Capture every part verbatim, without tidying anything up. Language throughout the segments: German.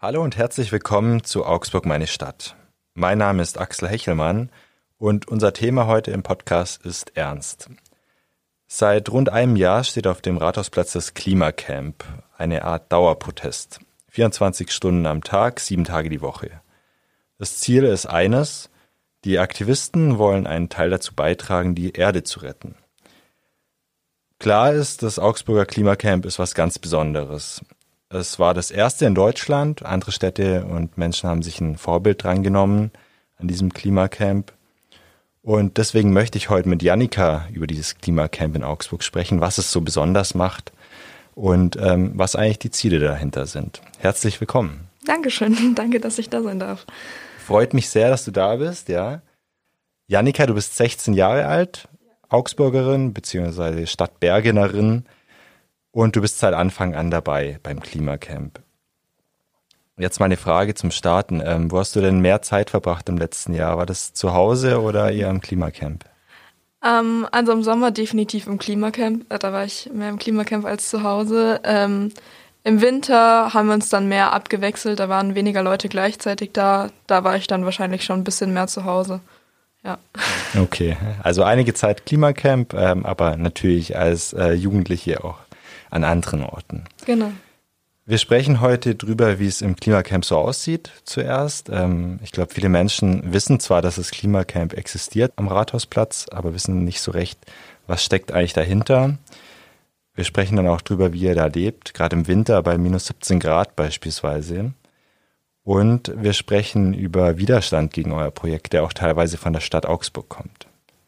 Hallo und herzlich willkommen zu Augsburg, meine Stadt. Mein Name ist Axel Hechelmann und unser Thema heute im Podcast ist Ernst. Seit rund einem Jahr steht auf dem Rathausplatz das Klimacamp, eine Art Dauerprotest. vierundzwanzig Stunden am Tag, sieben Tage die Woche. Das Ziel ist eines: Die Aktivisten wollen einen Teil dazu beitragen, die Erde zu retten. Klar ist, das Augsburger Klimacamp ist was ganz Besonderes. Es war das erste in Deutschland. Andere Städte und Menschen haben sich ein Vorbild dran genommen an diesem Klimacamp. Und deswegen möchte ich heute mit Jannika über dieses Klimacamp in Augsburg sprechen, was es so besonders macht und ähm, was eigentlich die Ziele dahinter sind. Herzlich willkommen. Dankeschön, danke, dass ich da sein darf. Freut mich sehr, dass du da bist, ja. Jannika, du bist sechzehn Jahre alt, Augsburgerin bzw. Stadtbergenerin. Und du bist seit Anfang an dabei beim Klimacamp. Jetzt meine Frage zum Starten. Ähm, wo hast du denn mehr Zeit verbracht im letzten Jahr? War das zu Hause oder eher im Klimacamp? Ähm, also im Sommer definitiv im Klimacamp. Da war ich mehr im Klimacamp als zu Hause. Ähm, Im Winter haben wir uns dann mehr abgewechselt. Da waren weniger Leute gleichzeitig da. Da war ich dann wahrscheinlich schon ein bisschen mehr zu Hause. Ja. Okay, also einige Zeit Klimacamp, ähm, aber natürlich als äh, Jugendliche auch an anderen Orten. Genau. Wir sprechen heute drüber, wie es im Klimacamp so aussieht zuerst. Ähm, ich glaube, viele Menschen wissen zwar, dass das Klimacamp existiert am Rathausplatz, aber wissen nicht so recht, was steckt eigentlich dahinter. Wir sprechen dann auch drüber, wie ihr da lebt, gerade im Winter bei minus siebzehn Grad beispielsweise. Und wir sprechen über Widerstand gegen euer Projekt, der auch teilweise von der Stadt Augsburg kommt.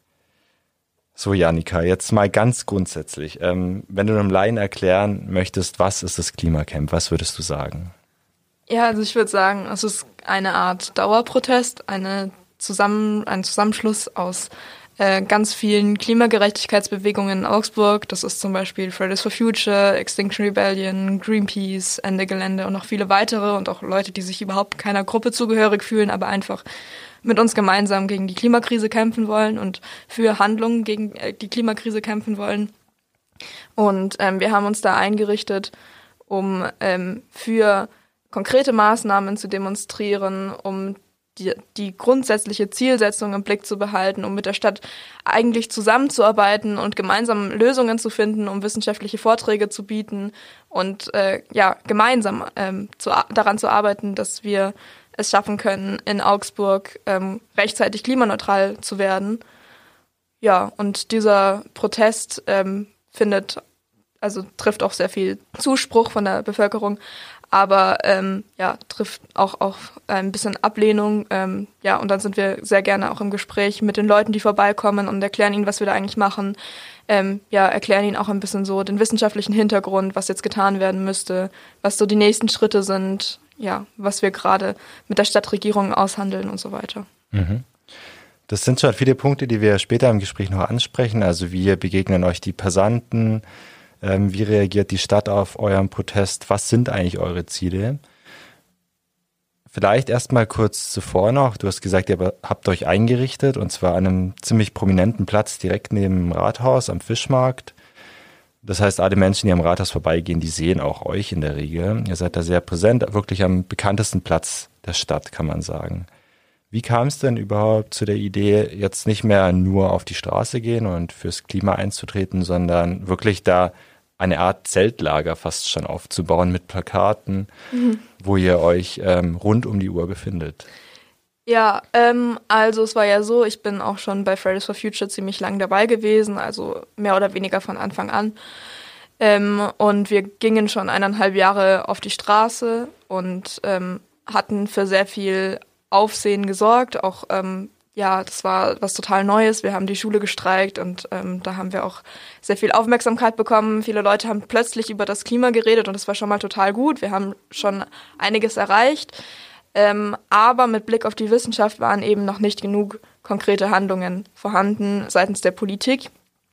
So, Jannika, jetzt mal ganz grundsätzlich. Ähm, wenn du einem Laien erklären möchtest, was ist das Klimacamp, was würdest du sagen? Ja, also ich würde sagen, es ist eine Art Dauerprotest, eine Zusammen, ein Zusammenschluss aus äh, ganz vielen Klimagerechtigkeitsbewegungen in Augsburg. Das ist zum Beispiel Fridays for Future, Extinction Rebellion, Greenpeace, Ende Gelände und noch viele weitere und auch Leute, die sich überhaupt keiner Gruppe zugehörig fühlen, aber einfach mit uns gemeinsam gegen die Klimakrise kämpfen wollen und für Handlungen gegen die Klimakrise kämpfen wollen. Und ähm, wir haben uns da eingerichtet, um ähm, für konkrete Maßnahmen zu demonstrieren, um die, die grundsätzliche Zielsetzung im Blick zu behalten, um mit der Stadt eigentlich zusammenzuarbeiten und gemeinsam Lösungen zu finden, um wissenschaftliche Vorträge zu bieten und äh, ja gemeinsam ähm, zu, daran zu arbeiten, dass wir es schaffen können, in Augsburg ähm, rechtzeitig klimaneutral zu werden. Ja, und dieser Protest ähm, findet, also trifft auch sehr viel Zuspruch von der Bevölkerung, aber ähm, ja, trifft auch, auch ein bisschen Ablehnung. Ähm, ja, und dann sind wir sehr gerne auch im Gespräch mit den Leuten, die vorbeikommen und erklären ihnen, was wir da eigentlich machen. Ähm, ja, erklären ihnen auch ein bisschen so den wissenschaftlichen Hintergrund, was jetzt getan werden müsste, was so die nächsten Schritte sind, ja, was wir gerade mit der Stadtregierung aushandeln und so weiter. Mhm. Das sind schon viele Punkte, die wir später im Gespräch noch ansprechen. Also wie begegnen euch die Passanten? Ähm, wie reagiert die Stadt auf euren Protest? Was sind eigentlich eure Ziele? Vielleicht erstmal kurz zuvor noch. Du hast gesagt, ihr habt euch eingerichtet und zwar an einem ziemlich prominenten Platz direkt neben dem Rathaus am Fischmarkt. Das heißt, alle Menschen, die am Rathaus vorbeigehen, die sehen auch euch in der Regel. Ihr seid da sehr präsent, wirklich am bekanntesten Platz der Stadt, kann man sagen. Wie kam es denn überhaupt zu der Idee, jetzt nicht mehr nur auf die Straße gehen und fürs Klima einzutreten, sondern wirklich da eine Art Zeltlager fast schon aufzubauen mit Plakaten, mhm. wo ihr euch ähm, rund um die Uhr befindet? Ja, ähm, also es war ja so, ich bin auch schon bei Fridays for Future ziemlich lang dabei gewesen, also mehr oder weniger von Anfang an. Ähm, und wir gingen schon eineinhalb Jahre auf die Straße und ähm, hatten für sehr viel Aufsehen gesorgt. Auch, ähm, ja, das war was total Neues. Wir haben die Schule gestreikt und ähm, da haben wir auch sehr viel Aufmerksamkeit bekommen. Viele Leute haben plötzlich über das Klima geredet und das war schon mal total gut. Wir haben schon einiges erreicht. Ähm, aber mit Blick auf die Wissenschaft waren eben noch nicht genug konkrete Handlungen vorhanden seitens der Politik.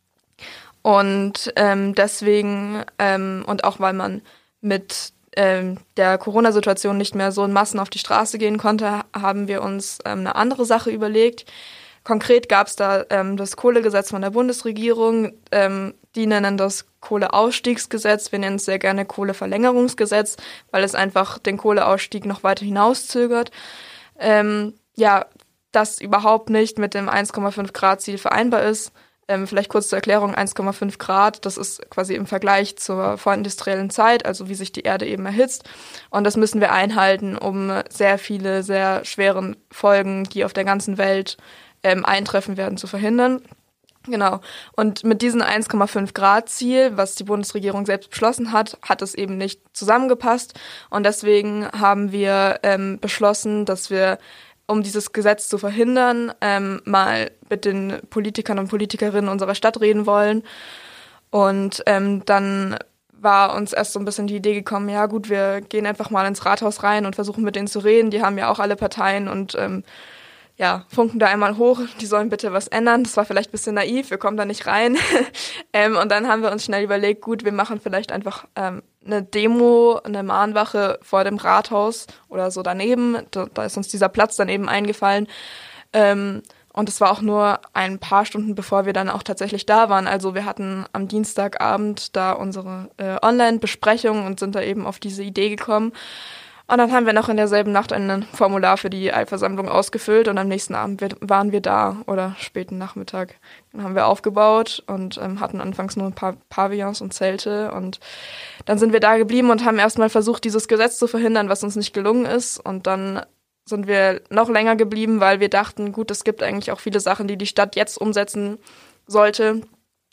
Und ähm, deswegen, ähm, und auch weil man mit ähm, der Corona-Situation nicht mehr so in Massen auf die Straße gehen konnte, haben wir uns ähm, eine andere Sache überlegt. Konkret gab es da ähm, das Kohlegesetz von der Bundesregierung. Ähm, die nennen das Kohleausstiegsgesetz. Wir nennen es sehr gerne Kohleverlängerungsgesetz, weil es einfach den Kohleausstieg noch weiter hinauszögert. Ähm, ja, das überhaupt nicht mit dem eins Komma fünf Grad Ziel vereinbar ist. Ähm, vielleicht kurz zur Erklärung, eins Komma fünf Grad, das ist quasi im Vergleich zur vorindustriellen Zeit, also wie sich die Erde eben erhitzt. Und das müssen wir einhalten, um sehr viele, sehr schweren Folgen, die auf der ganzen Welt ähm, eintreffen werden, zu verhindern. Genau. Und mit diesem eins Komma fünf Grad Ziel, was die Bundesregierung selbst beschlossen hat, hat es eben nicht zusammengepasst. Und deswegen haben wir ähm, beschlossen, dass wir, um dieses Gesetz zu verhindern, ähm, mal mit den Politikern und Politikerinnen unserer Stadt reden wollen. Und ähm, dann war uns erst so ein bisschen die Idee gekommen, ja gut, wir gehen einfach mal ins Rathaus rein und versuchen mit denen zu reden. Die haben ja auch alle Parteien und ähm, ja, funken da einmal hoch, die sollen bitte was ändern. Das war vielleicht ein bisschen naiv, wir kommen da nicht rein. ähm, und dann haben wir uns schnell überlegt, gut, wir machen vielleicht einfach ähm, eine Demo, eine Mahnwache vor dem Rathaus oder so daneben. Da, da ist uns dieser Platz dann eben eingefallen. Ähm, und es war auch nur ein paar Stunden, bevor wir dann auch tatsächlich da waren. Also wir hatten am Dienstagabend da unsere äh, Online-Besprechung und sind da eben auf diese Idee gekommen. Und dann haben wir noch in derselben Nacht ein Formular für die Eilversammlung ausgefüllt und am nächsten Abend waren wir da oder späten Nachmittag. Dann haben wir aufgebaut und ähm, hatten anfangs nur ein paar Pavillons und Zelte und dann sind wir da geblieben und haben erstmal versucht, dieses Gesetz zu verhindern, was uns nicht gelungen ist. Und dann sind wir noch länger geblieben, weil wir dachten, gut, es gibt eigentlich auch viele Sachen, die die Stadt jetzt umsetzen sollte.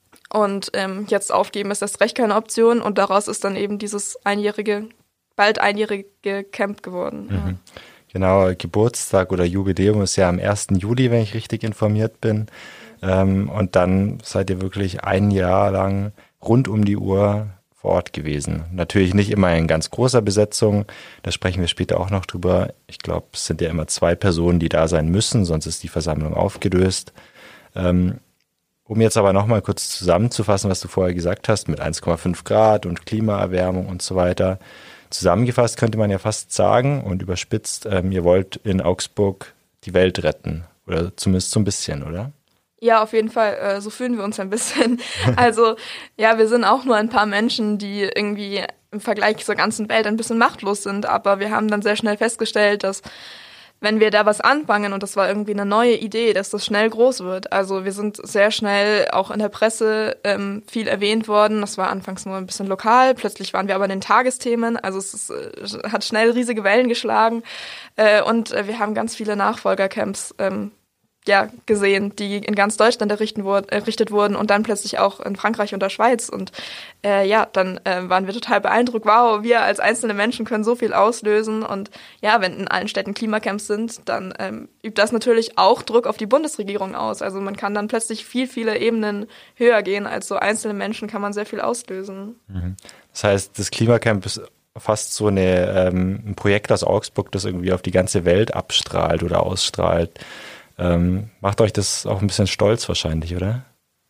Und ähm, jetzt aufgeben ist erst recht keine Option und daraus ist dann eben dieses einjährige bald einjährige Camp geworden. Mhm. Ja. Genau, Geburtstag oder Jubiläum ist ja am ersten Juli, wenn ich richtig informiert bin. Ähm, und dann seid ihr wirklich ein Jahr lang rund um die Uhr vor Ort gewesen. Natürlich nicht immer in ganz großer Besetzung, da sprechen wir später auch noch drüber. Ich glaube, es sind ja immer zwei Personen, die da sein müssen, sonst ist die Versammlung aufgelöst. Ähm, um jetzt aber nochmal kurz zusammenzufassen, was du vorher gesagt hast, mit eins Komma fünf Grad und Klimaerwärmung und so weiter. Zusammengefasst könnte man ja fast sagen und überspitzt, ähm, ihr wollt in Augsburg die Welt retten oder zumindest so ein bisschen, oder? Ja, auf jeden Fall. Äh, so fühlen wir uns ein bisschen. Also ja, wir sind auch nur ein paar Menschen, die irgendwie im Vergleich zur ganzen Welt ein bisschen machtlos sind. Aber wir haben dann sehr schnell festgestellt, dass wenn wir da was anfangen, und das war irgendwie eine neue Idee, dass das schnell groß wird. Also wir sind sehr schnell auch in der Presse ähm, viel erwähnt worden. Das war anfangs nur ein bisschen lokal, plötzlich waren wir aber in den Tagesthemen. Also es ist, äh, hat schnell riesige Wellen geschlagen. Äh, und äh, wir haben ganz viele Nachfolgercamps ähm, ja, gesehen, die in ganz Deutschland errichten wurden, errichtet wurden und dann plötzlich auch in Frankreich und der Schweiz. Und äh, ja, dann äh, waren wir total beeindruckt. Wow, wir als einzelne Menschen können so viel auslösen. Und ja, wenn in allen Städten Klimacamps sind, dann ähm, übt das natürlich auch Druck auf die Bundesregierung aus. Also man kann dann plötzlich viel, viele Ebenen höher gehen. Als so einzelne Menschen kann man sehr viel auslösen. Das heißt, das Klimacamp ist fast so eine, ähm, ein Projekt aus Augsburg, das irgendwie auf die ganze Welt abstrahlt oder ausstrahlt. Ähm, macht euch das auch ein bisschen stolz wahrscheinlich, oder?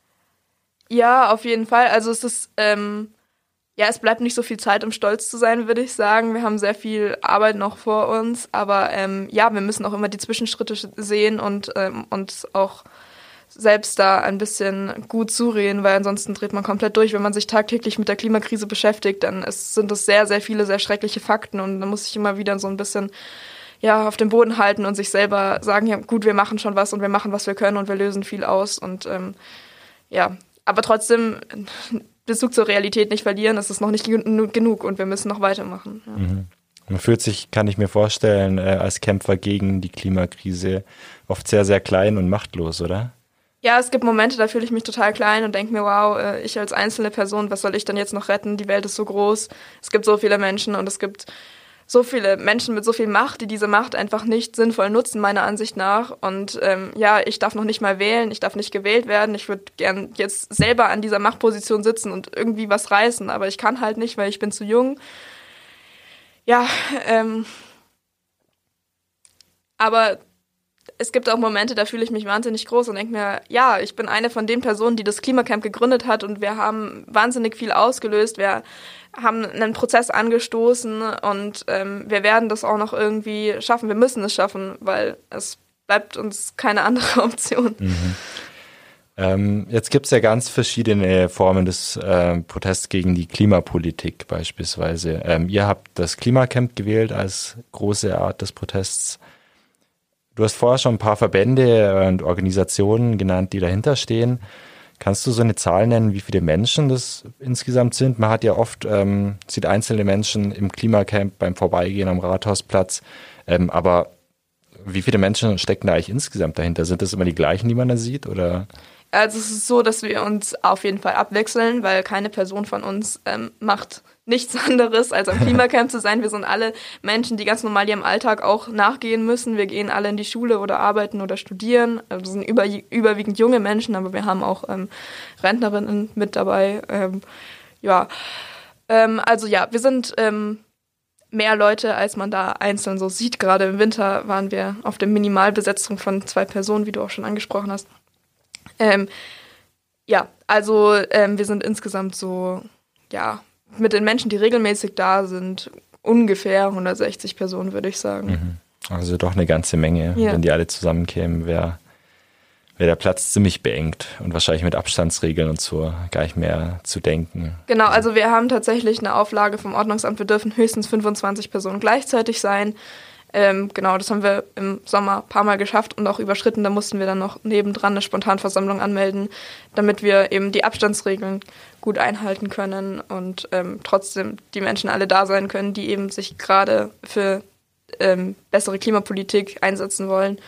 Ja, auf jeden Fall. Also es ist, ähm, ja, es bleibt nicht so viel Zeit, um stolz zu sein, würde ich sagen. Wir haben sehr viel Arbeit noch vor uns, aber ähm, ja, wir müssen auch immer die Zwischenschritte sehen und ähm, uns auch selbst da ein bisschen gut zureden, weil ansonsten dreht man komplett durch. Wenn man sich tagtäglich mit der Klimakrise beschäftigt, dann ist, sind das sehr, sehr viele, sehr schreckliche Fakten und dann muss ich immer wieder so ein bisschen ja, auf dem Boden halten und sich selber sagen, ja gut, wir machen schon was und wir machen, was wir können und wir lösen viel aus und ähm, ja, aber trotzdem Bezug zur Realität nicht verlieren, es ist noch nicht genug und wir müssen noch weitermachen. Ja. Mhm. Man fühlt sich, kann ich mir vorstellen, äh, als Kämpfer gegen die Klimakrise oft sehr, sehr klein und machtlos, oder? Ja, es gibt Momente, da fühle ich mich total klein und denke mir, wow, äh, ich als einzelne Person, was soll ich denn jetzt noch retten? Die Welt ist so groß, es gibt so viele Menschen und es gibt so viele Menschen mit so viel Macht, die diese Macht einfach nicht sinnvoll nutzen, meiner Ansicht nach. Und ähm, ja, ich darf noch nicht mal wählen, ich darf nicht gewählt werden. Ich würde gern jetzt selber an dieser Machtposition sitzen und irgendwie was reißen, aber ich kann halt nicht, weil ich bin zu jung. Ja, ähm, aber es gibt auch Momente, da fühle ich mich wahnsinnig groß und denke mir, ja, ich bin eine von den Personen, die das Klimacamp gegründet hat und wir haben wahnsinnig viel ausgelöst. Wir haben einen Prozess angestoßen und ähm, wir werden das auch noch irgendwie schaffen. Wir müssen es schaffen, weil es bleibt uns keine andere Option. Mhm. Ähm, jetzt gibt es ja ganz verschiedene Formen des äh, Protests gegen die Klimapolitik beispielsweise. Ähm, ihr habt das Klimacamp gewählt als große Art des Protests. Du hast vorher schon ein paar Verbände und Organisationen genannt, die dahinter stehen. Kannst du so eine Zahl nennen, wie viele Menschen das insgesamt sind? Man hat ja oft, ähm, sieht einzelne Menschen im Klimacamp beim Vorbeigehen am Rathausplatz, ähm, aber wie viele Menschen stecken da eigentlich insgesamt dahinter? Sind das immer die gleichen, die man da sieht, oder? Also es ist so, dass wir uns auf jeden Fall abwechseln, weil keine Person von uns ähm, macht nichts anderes, als am Klimacamp zu sein. Wir sind alle Menschen, die ganz normal ihrem Alltag auch nachgehen müssen. Wir gehen alle in die Schule oder arbeiten oder studieren. Also wir sind über, überwiegend junge Menschen, aber wir haben auch ähm, Rentnerinnen mit dabei. Ähm, ja, ähm, also ja, wir sind ähm, mehr Leute, als man da einzeln so sieht. Gerade im Winter waren wir auf der Minimalbesetzung von zwei Personen, wie du auch schon angesprochen hast. Ähm, ja, also ähm, wir sind insgesamt so, ja, mit den Menschen, die regelmäßig da sind, ungefähr hundertsechzig Personen, würde ich sagen. Also doch eine ganze Menge. Ja. Wenn die alle zusammenkämen, wäre wär der Platz ziemlich beengt und wahrscheinlich mit Abstandsregeln und so gar nicht mehr zu denken. Genau, also wir haben tatsächlich eine Auflage vom Ordnungsamt, wir dürfen höchstens fünfundzwanzig Personen gleichzeitig sein. Ähm, genau, das haben wir im Sommer ein paar Mal geschafft und auch überschritten. Da mussten wir dann noch nebendran eine Spontanversammlung anmelden, damit wir eben die Abstandsregeln gut einhalten können und ähm, trotzdem die Menschen alle da sein können, die eben sich gerade für ähm, bessere Klimapolitik einsetzen wollen.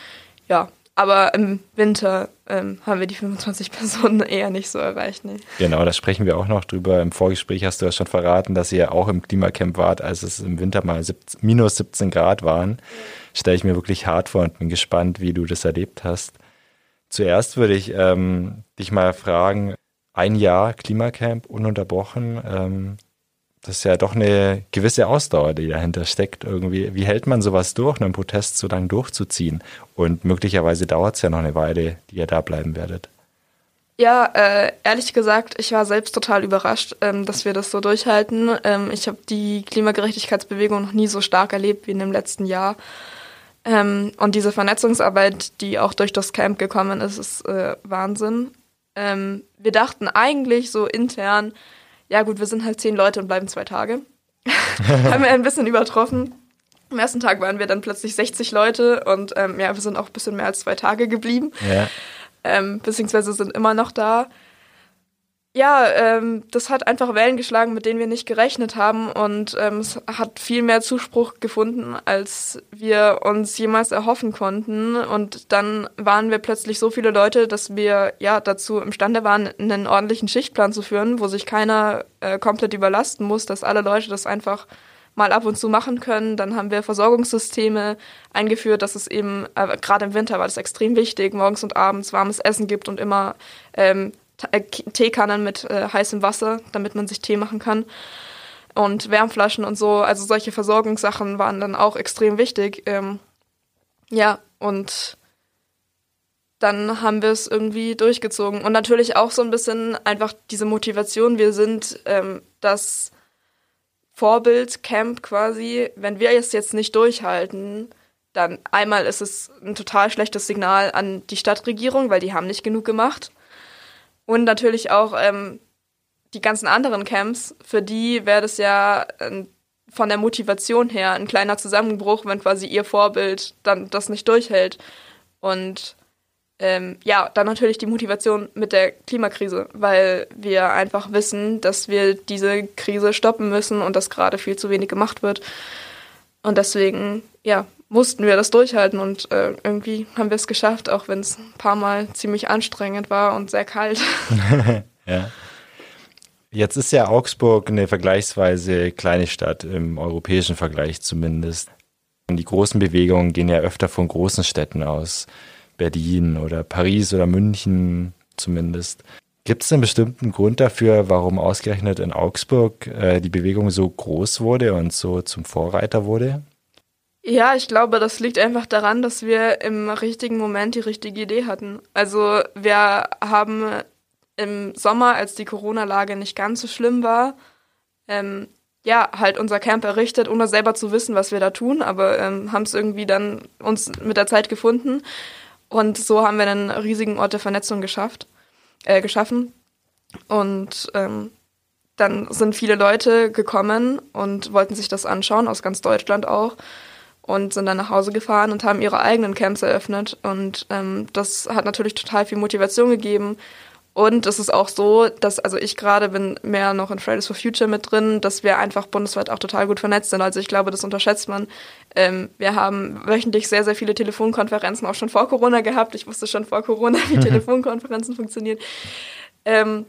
Ja, aber im Winter ähm, haben wir die fünfundzwanzig Personen eher nicht so erreicht. Nee. Genau, da sprechen wir auch noch drüber. Im Vorgespräch hast du ja schon verraten, dass ihr ja auch im Klimacamp wart, als es im Winter mal siebzehn, minus siebzehn Grad waren. Stelle ich mir wirklich hart vor und bin gespannt, wie du das erlebt hast. Zuerst würde ich ähm, dich mal fragen, ein Jahr Klimacamp ununterbrochen, ähm, das ist ja doch eine gewisse Ausdauer, die dahinter steckt irgendwie. Wie hält man sowas durch, einen Protest so lange durchzuziehen? Und möglicherweise dauert es ja noch eine Weile, die ihr da bleiben werdet. Ja, äh, ehrlich gesagt, ich war selbst total überrascht, ähm, dass wir das so durchhalten. Ähm, ich habe die Klimagerechtigkeitsbewegung noch nie so stark erlebt wie in dem letzten Jahr. Ähm, und diese Vernetzungsarbeit, die auch durch das Camp gekommen ist, ist äh, Wahnsinn. Ähm, wir dachten eigentlich so intern, ja gut, wir sind halt zehn Leute und bleiben zwei Tage. Haben wir ein bisschen übertroffen. Am ersten Tag waren wir dann plötzlich sechzig Leute und ähm, ja, wir sind auch ein bisschen mehr als zwei Tage geblieben. Ja. Ähm, beziehungsweise sind immer noch da. Ja, ähm, das hat einfach Wellen geschlagen, mit denen wir nicht gerechnet haben und ähm, es hat viel mehr Zuspruch gefunden, als wir uns jemals erhoffen konnten und dann waren wir plötzlich so viele Leute, dass wir ja dazu imstande waren, einen ordentlichen Schichtplan zu führen, wo sich keiner äh, komplett überlasten muss, dass alle Leute das einfach mal ab und zu machen können. Dann haben wir Versorgungssysteme eingeführt, dass es eben, äh, gerade im Winter war das extrem wichtig, morgens und abends warmes Essen gibt und immer ähm, Teekannen mit äh, heißem Wasser, damit man sich Tee machen kann und Wärmflaschen und so, also solche Versorgungssachen waren dann auch extrem wichtig. Ähm, ja, und dann haben wir es irgendwie durchgezogen und natürlich auch so ein bisschen einfach diese Motivation, wir sind ähm, das Vorbildcamp quasi, wenn wir es jetzt nicht durchhalten, dann einmal ist es ein total schlechtes Signal an die Stadtregierung, weil die haben nicht genug gemacht. Und natürlich auch ähm, die ganzen anderen Camps, für die wäre das ja äh, von der Motivation her ein kleiner Zusammenbruch, wenn quasi ihr Vorbild dann das nicht durchhält. Und ähm, ja, dann natürlich die Motivation mit der Klimakrise, weil wir einfach wissen, dass wir diese Krise stoppen müssen und dass gerade viel zu wenig gemacht wird. Und deswegen, ja, mussten wir das durchhalten und äh, irgendwie haben wir es geschafft, auch wenn es ein paar Mal ziemlich anstrengend war und sehr kalt. Ja. Jetzt ist ja Augsburg eine vergleichsweise kleine Stadt, im europäischen Vergleich zumindest. Und die großen Bewegungen gehen ja öfter von großen Städten aus, Berlin oder Paris oder München zumindest. Gibt es einen bestimmten Grund dafür, warum ausgerechnet in Augsburg äh, die Bewegung so groß wurde und so zum Vorreiter wurde? Ja, ich glaube, das liegt einfach daran, dass wir im richtigen Moment die richtige Idee hatten. Also wir haben im Sommer, als die Corona-Lage nicht ganz so schlimm war, ähm, ja, halt unser Camp errichtet, ohne selber zu wissen, was wir da tun, aber ähm, haben es irgendwie dann uns mit der Zeit gefunden. Und so haben wir einen riesigen Ort der Vernetzung geschafft, äh, geschaffen. Und ähm, dann sind viele Leute gekommen und wollten sich das anschauen, aus ganz Deutschland auch. Und sind dann nach Hause gefahren und haben ihre eigenen Camps eröffnet. Und ähm, das hat natürlich total viel Motivation gegeben. Und es ist auch so, dass, also ich gerade bin mehr noch in Fridays for Future mit drin, dass wir einfach bundesweit auch total gut vernetzt sind. Also ich glaube, das unterschätzt man. Ähm, wir haben wöchentlich sehr, sehr viele Telefonkonferenzen auch schon vor Corona gehabt. Ich wusste schon vor Corona, wie Telefonkonferenzen funktionieren. Ähm,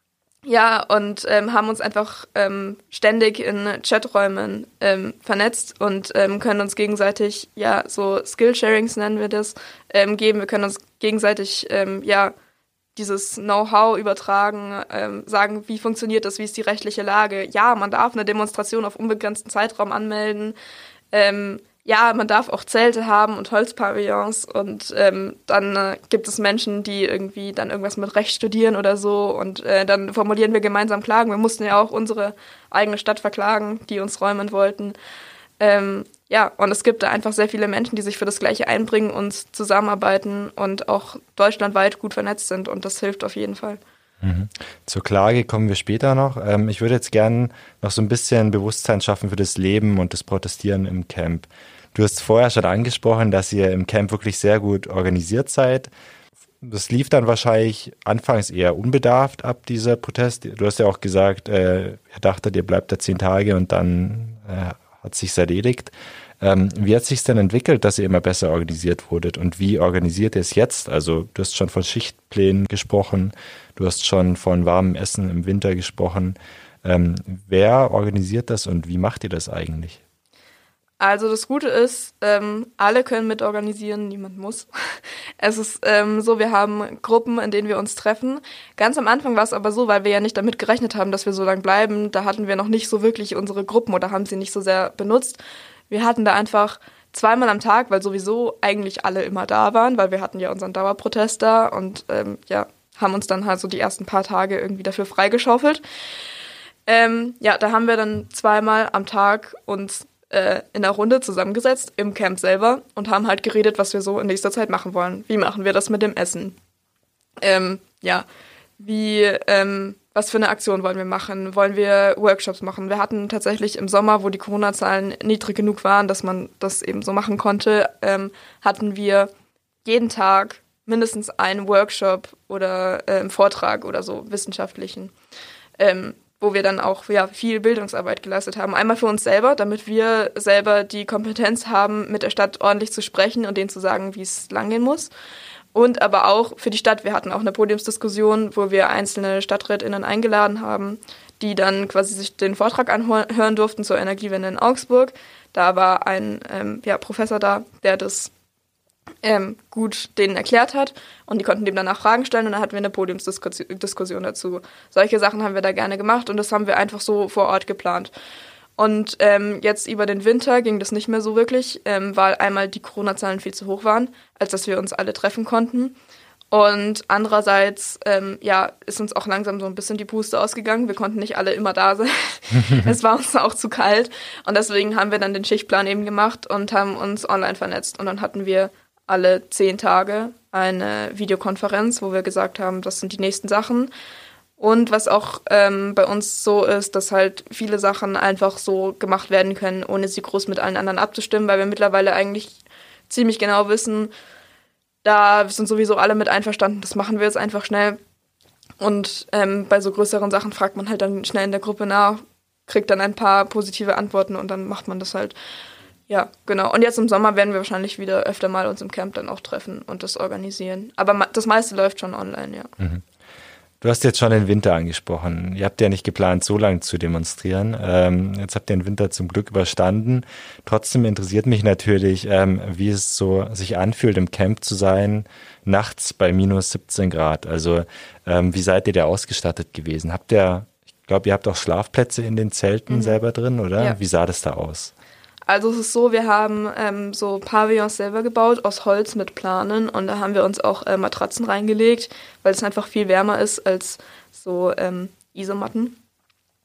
ja, und ähm, haben uns einfach ähm, ständig in Chaträumen ähm, vernetzt und ähm, können uns gegenseitig, ja, so Skillsharings nennen wir das, ähm, geben. Wir können uns gegenseitig, ähm, ja, dieses Know-how übertragen, ähm, sagen, wie funktioniert das, wie ist die rechtliche Lage. Ja, man darf eine Demonstration auf unbegrenzten Zeitraum anmelden. Ähm, ja, man darf auch Zelte haben und Holzpavillons und ähm, dann äh, gibt es Menschen, die irgendwie dann irgendwas mit Recht studieren oder so und äh, dann formulieren wir gemeinsam Klagen. Wir mussten ja auch unsere eigene Stadt verklagen, die uns räumen wollten. Ähm, ja, und es gibt da einfach sehr viele Menschen, die sich für das Gleiche einbringen und zusammenarbeiten und auch deutschlandweit gut vernetzt sind und das hilft auf jeden Fall. Mhm. Zur Klage kommen wir später noch. Ähm, ich würde jetzt gerne noch so ein bisschen Bewusstsein schaffen für das Leben und das Protestieren im Camp. Du hast vorher schon angesprochen, dass ihr im Camp wirklich sehr gut organisiert seid. Das lief dann wahrscheinlich anfangs eher unbedarft ab, dieser Protest. Du hast ja auch gesagt, äh, ihr dachtet, ihr bleibt da zehn Tage und dann äh, hat sich's erledigt. Ähm, wie hat sich's denn entwickelt, dass ihr immer besser organisiert wurdet und wie organisiert ihr es jetzt? Also du hast schon von Schichtplänen gesprochen, du hast schon von warmem Essen im Winter gesprochen. Ähm, wer organisiert das und wie macht ihr das eigentlich? Also das Gute ist, ähm, alle können mitorganisieren, niemand muss. Es ist ähm, so, wir haben Gruppen, in denen wir uns treffen. Ganz am Anfang war es aber so, weil wir ja nicht damit gerechnet haben, dass wir so lange bleiben, da hatten wir noch nicht so wirklich unsere Gruppen oder haben sie nicht so sehr benutzt. Wir hatten da einfach zweimal am Tag, weil sowieso eigentlich alle immer da waren, weil wir hatten ja unseren Dauerprotest da und ähm, ja, haben uns dann halt so die ersten paar Tage irgendwie dafür freigeschaufelt. Ähm, ja, da haben wir dann zweimal am Tag uns in der Runde zusammengesetzt im Camp selber und haben halt geredet, was wir so in nächster Zeit machen wollen. Wie machen wir das mit dem Essen? Ähm, ja, wie, ähm, was für eine Aktion wollen wir machen? Wollen wir Workshops machen? Wir hatten tatsächlich im Sommer, wo die Corona-Zahlen niedrig genug waren, dass man das eben so machen konnte, ähm, hatten wir jeden Tag mindestens einen Workshop oder ähm, Vortrag oder so wissenschaftlichen, ähm, wo wir dann auch ja, viel Bildungsarbeit geleistet haben. Einmal für uns selber, damit wir selber die Kompetenz haben, mit der Stadt ordentlich zu sprechen und denen zu sagen, wie es langgehen muss. Und aber auch für die Stadt. Wir hatten auch eine Podiumsdiskussion, wo wir einzelne StadträtInnen eingeladen haben, die dann quasi sich den Vortrag anhören durften zur Energiewende in Augsburg. Da war ein ähm, ja, Professor da, der das Ähm, gut denen erklärt hat und die konnten dem danach Fragen stellen und dann hatten wir eine Podiumsdiskussion dazu. Solche Sachen haben wir da gerne gemacht und das haben wir einfach so vor Ort geplant. Und ähm, jetzt über den Winter ging das nicht mehr so wirklich, ähm, weil einmal die Corona-Zahlen viel zu hoch waren, als dass wir uns alle treffen konnten. Und andererseits, ähm, ja, ist uns auch langsam so ein bisschen die Puste ausgegangen. Wir konnten nicht alle immer da sein. Es war uns auch zu kalt und deswegen haben wir dann den Schichtplan eben gemacht und haben uns online vernetzt und dann hatten wir alle zehn Tage eine Videokonferenz, wo wir gesagt haben, das sind die nächsten Sachen. Und was auch ähm, bei uns so ist, dass halt viele Sachen einfach so gemacht werden können, ohne sie groß mit allen anderen abzustimmen, weil wir mittlerweile eigentlich ziemlich genau wissen, da sind sowieso alle mit einverstanden, das machen wir jetzt einfach schnell. Und ähm, bei so größeren Sachen fragt man halt dann schnell in der Gruppe nach, kriegt dann ein paar positive Antworten und dann macht man das halt. Ja, genau. Und jetzt im Sommer werden wir wahrscheinlich wieder öfter mal uns im Camp dann auch treffen und das organisieren. Aber ma- das meiste läuft schon online, ja. Mhm. Du hast jetzt schon den Winter angesprochen. Ihr habt ja nicht geplant, so lange zu demonstrieren. Ähm, jetzt habt ihr den Winter zum Glück überstanden. Trotzdem interessiert mich natürlich, ähm, wie es so sich anfühlt, im Camp zu sein, nachts bei minus siebzehn Grad. Also ähm, wie seid ihr da ausgestattet gewesen? Habt ihr, ich glaube, ihr habt auch Schlafplätze in den Zelten mhm. selber drin, oder? Ja. Wie sah das da aus? Also es ist so, wir haben ähm, so Pavillons selber gebaut, aus Holz mit Planen und da haben wir uns auch äh, Matratzen reingelegt, weil es einfach viel wärmer ist als so ähm, Isomatten.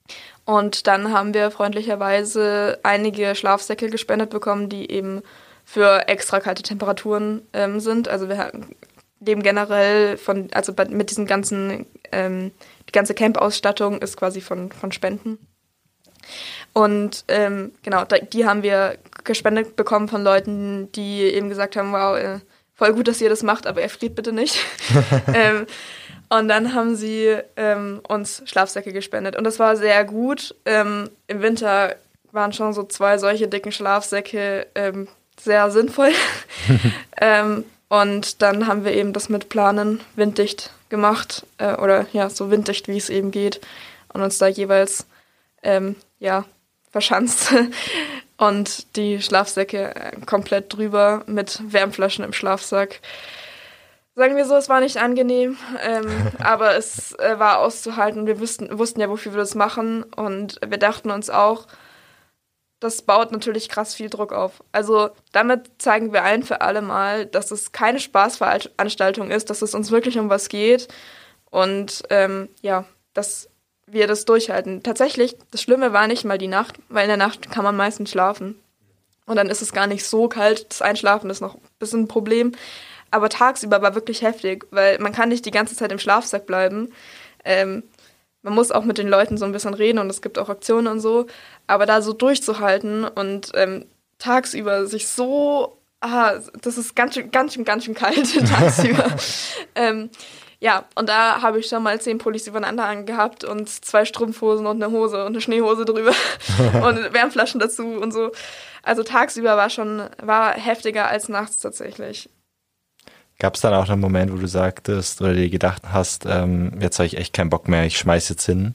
Und dann haben wir freundlicherweise einige Schlafsäcke gespendet bekommen, die eben für extra kalte Temperaturen ähm, sind. Also wir leben generell von, also bei, mit diesen ganzen, ähm, die ganze Camp-Ausstattung ist quasi von, von Spenden. Und ähm, genau, da, die haben wir gespendet bekommen von Leuten, die eben gesagt haben, wow, äh, voll gut, dass ihr das macht, aber erfriert bitte nicht. ähm, Und dann haben sie ähm, uns Schlafsäcke gespendet. Und das war sehr gut. Ähm, Im Winter waren schon so zwei solche dicken Schlafsäcke ähm, sehr sinnvoll. ähm, und dann haben wir eben das mit Planen winddicht gemacht. Äh, oder ja, so winddicht, wie es eben geht. Und uns da jeweils ähm, ja, verschanzt. Und die Schlafsäcke äh, komplett drüber mit Wärmflaschen im Schlafsack. Sagen wir so, es war nicht angenehm, ähm, aber es äh, war auszuhalten. Wir wussten, wussten ja, wofür wir das machen. Und wir dachten uns auch, das baut natürlich krass viel Druck auf. Also damit zeigen wir ein für alle Mal, dass es keine Spaßveranstaltung ist, dass es uns wirklich um was geht. Und ähm, ja, dass wir das durchhalten. Tatsächlich, das Schlimme war nicht mal die Nacht, weil in der Nacht kann man meistens schlafen. Und dann ist es gar nicht so kalt. Das Einschlafen ist noch ein bisschen ein Problem. Aber tagsüber war wirklich heftig, weil man kann nicht die ganze Zeit im Schlafsack bleiben. Ähm, man muss auch mit den Leuten so ein bisschen reden und es gibt auch Aktionen und so. Aber da so durchzuhalten und ähm, tagsüber sich so, ah, das ist ganz schön, ganz schön, ganz schön kalt tagsüber. ähm, ja, und da habe ich schon mal zehn Pullis übereinander angehabt und zwei Strumpfhosen und eine Hose und eine Schneehose drüber und Wärmflaschen dazu und so. Also tagsüber war schon, war heftiger als nachts tatsächlich. Gab es dann auch einen Moment, wo du sagtest oder dir gedacht hast, ähm, jetzt habe ich echt keinen Bock mehr, ich schmeiß jetzt hin?